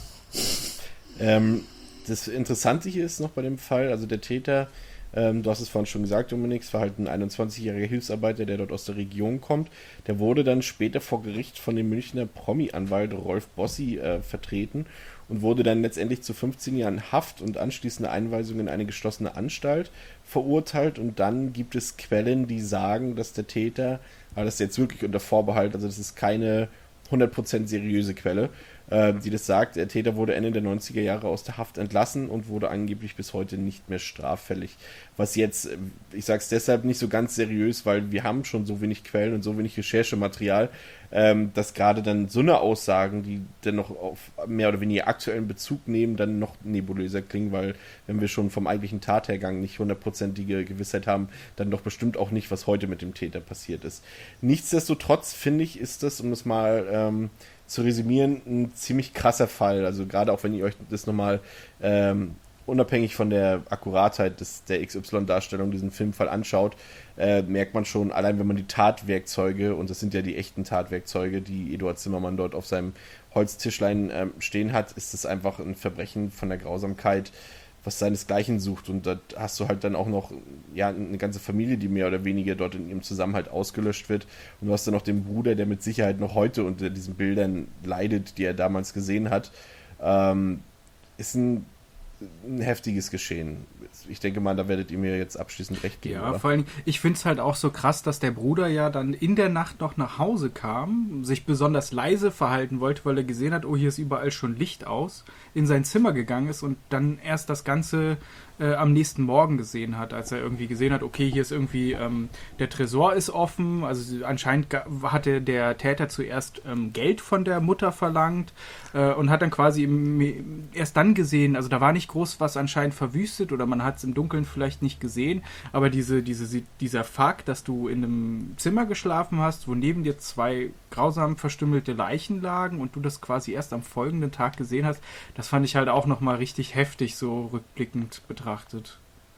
Ähm, das Interessante hier ist noch bei dem Fall, also der Täter, ähm, du hast es vorhin schon gesagt, Dominik, es war halt ein einundzwanzigjähriger Hilfsarbeiter, der dort aus der Region kommt. Der wurde dann später vor Gericht von dem Münchner Promi-Anwalt Rolf Bossi äh, vertreten und wurde dann letztendlich zu fünfzehn Jahren Haft und anschließende Einweisung in eine geschlossene Anstalt verurteilt. Und dann gibt es Quellen, die sagen, dass der Täter, aber das ist jetzt wirklich unter Vorbehalt, also das ist keine hundert Prozent seriöse Quelle, äh, die das sagt, der Täter wurde Ende der neunziger Jahre aus der Haft entlassen und wurde angeblich bis heute nicht mehr straffällig. Was jetzt, ich sage es deshalb nicht so ganz seriös, weil wir haben schon so wenig Quellen und so wenig Recherchematerial, ähm, dass gerade dann so eine Aussagen, die dann noch auf mehr oder weniger aktuellen Bezug nehmen, dann noch nebulöser klingen, weil wenn wir schon vom eigentlichen Tathergang nicht hundertprozentige Gewissheit haben, dann doch bestimmt auch nicht, was heute mit dem Täter passiert ist. Nichtsdestotrotz finde ich, ist das, um es mal ähm, zu resümieren, ein ziemlich krasser Fall. Also gerade auch wenn ihr euch das nochmal ähm, unabhängig von der Akkuratheit des, der X Y-Darstellung diesen Filmfall anschaut, äh, merkt man schon, allein wenn man die Tatwerkzeuge, und das sind ja die echten Tatwerkzeuge, die Eduard Zimmermann dort auf seinem Holztischlein ähm, stehen hat, ist es einfach ein Verbrechen von der Grausamkeit, was seinesgleichen sucht. Und da hast du halt dann auch noch ja, eine ganze Familie, die mehr oder weniger dort in ihrem Zusammenhalt ausgelöscht wird. Und du hast dann noch den Bruder, der mit Sicherheit noch heute unter diesen Bildern leidet, die er damals gesehen hat. Ähm, ist ein ein heftiges Geschehen. Ich denke mal, da werdet ihr mir jetzt abschließend recht geben. Ja, oder? vor allem, ich finde es halt auch so krass, dass der Bruder ja dann in der Nacht noch nach Hause kam, sich besonders leise verhalten wollte, weil er gesehen hat, oh, hier ist überall schon Licht aus, in sein Zimmer gegangen ist und dann erst das Ganze äh, am nächsten Morgen gesehen hat, als er irgendwie gesehen hat, okay, hier ist irgendwie, ähm, der Tresor ist offen, also anscheinend hatte der Täter zuerst ähm, Geld von der Mutter verlangt äh, und hat dann quasi im, erst dann gesehen, also da war nicht groß was anscheinend verwüstet oder man hat es im Dunkeln vielleicht nicht gesehen, aber diese, diese, dieser Fakt, dass du in einem Zimmer geschlafen hast, wo neben dir zwei grausam verstümmelte Leichen lagen und du das quasi erst am folgenden Tag gesehen hast, das fand ich halt auch nochmal richtig heftig, so rückblickend betrachtet.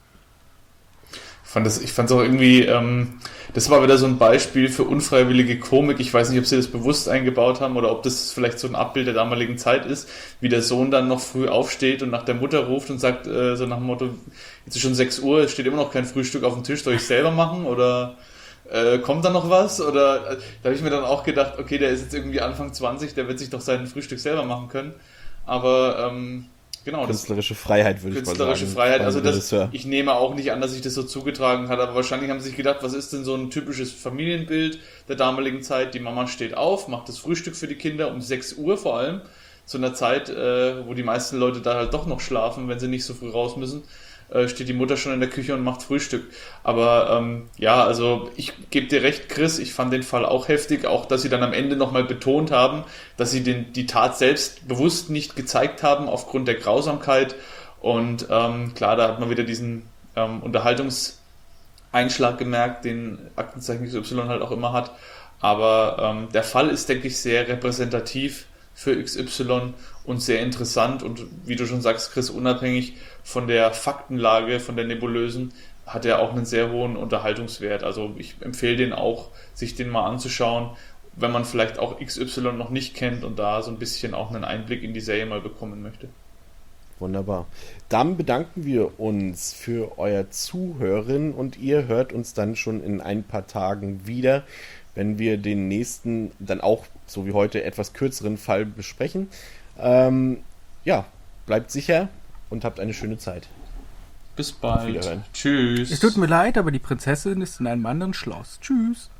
Ich fand das, ich fand es auch irgendwie, ähm, das war wieder so ein Beispiel für unfreiwillige Komik. Ich weiß nicht, ob sie das bewusst eingebaut haben oder ob das vielleicht so ein Abbild der damaligen Zeit ist, wie der Sohn dann noch früh aufsteht und nach der Mutter ruft und sagt, äh, so nach dem Motto, jetzt ist schon sechs Uhr, es steht immer noch kein Frühstück auf dem Tisch, soll ich selber machen oder äh, kommt da noch was? Oder äh, da habe ich mir dann auch gedacht, okay, der ist jetzt irgendwie Anfang zwanzig, der wird sich doch sein Frühstück selber machen können. Aber ähm, genau, künstlerische das, Freiheit, würde ich mal sagen. Künstlerische Freiheit, also das, ich nehme auch nicht an, dass sich das so zugetragen hat, aber wahrscheinlich haben sie sich gedacht, was ist denn so ein typisches Familienbild der damaligen Zeit? Die Mama steht auf, macht das Frühstück für die Kinder um sechs Uhr vor allem, zu einer Zeit, äh, wo die meisten Leute da halt doch noch schlafen, wenn sie nicht so früh raus müssen, äh, steht die Mutter schon in der Küche und macht Frühstück. Aber ähm, ja, also ich gebe dir recht, Chris, ich fand den Fall auch heftig, auch dass sie dann am Ende nochmal betont haben, dass sie den, die Tat selbst bewusst nicht gezeigt haben aufgrund der Grausamkeit. Und ähm, klar, da hat man wieder diesen ähm, Unterhaltungseinschlag gemerkt, den Aktenzeichen X Y halt auch immer hat. Aber ähm, der Fall ist, denke ich, sehr repräsentativ für X Y und sehr interessant und wie du schon sagst, Chris, unabhängig von der Faktenlage, von der nebulösen, hat er auch einen sehr hohen Unterhaltungswert. Also ich empfehle den auch, sich den mal anzuschauen, wenn man vielleicht auch X Y noch nicht kennt und da so ein bisschen auch einen Einblick in die Serie mal bekommen möchte. Wunderbar. Dann bedanken wir uns für euer Zuhören und ihr hört uns dann schon in ein paar Tagen wieder, wenn wir den nächsten, dann auch, so wie heute, etwas kürzeren Fall besprechen. Ähm, ja, bleibt sicher und habt eine schöne Zeit. Bis bald. Tschüss. Es tut mir leid, aber die Prinzessin ist in einem anderen Schloss. Tschüss.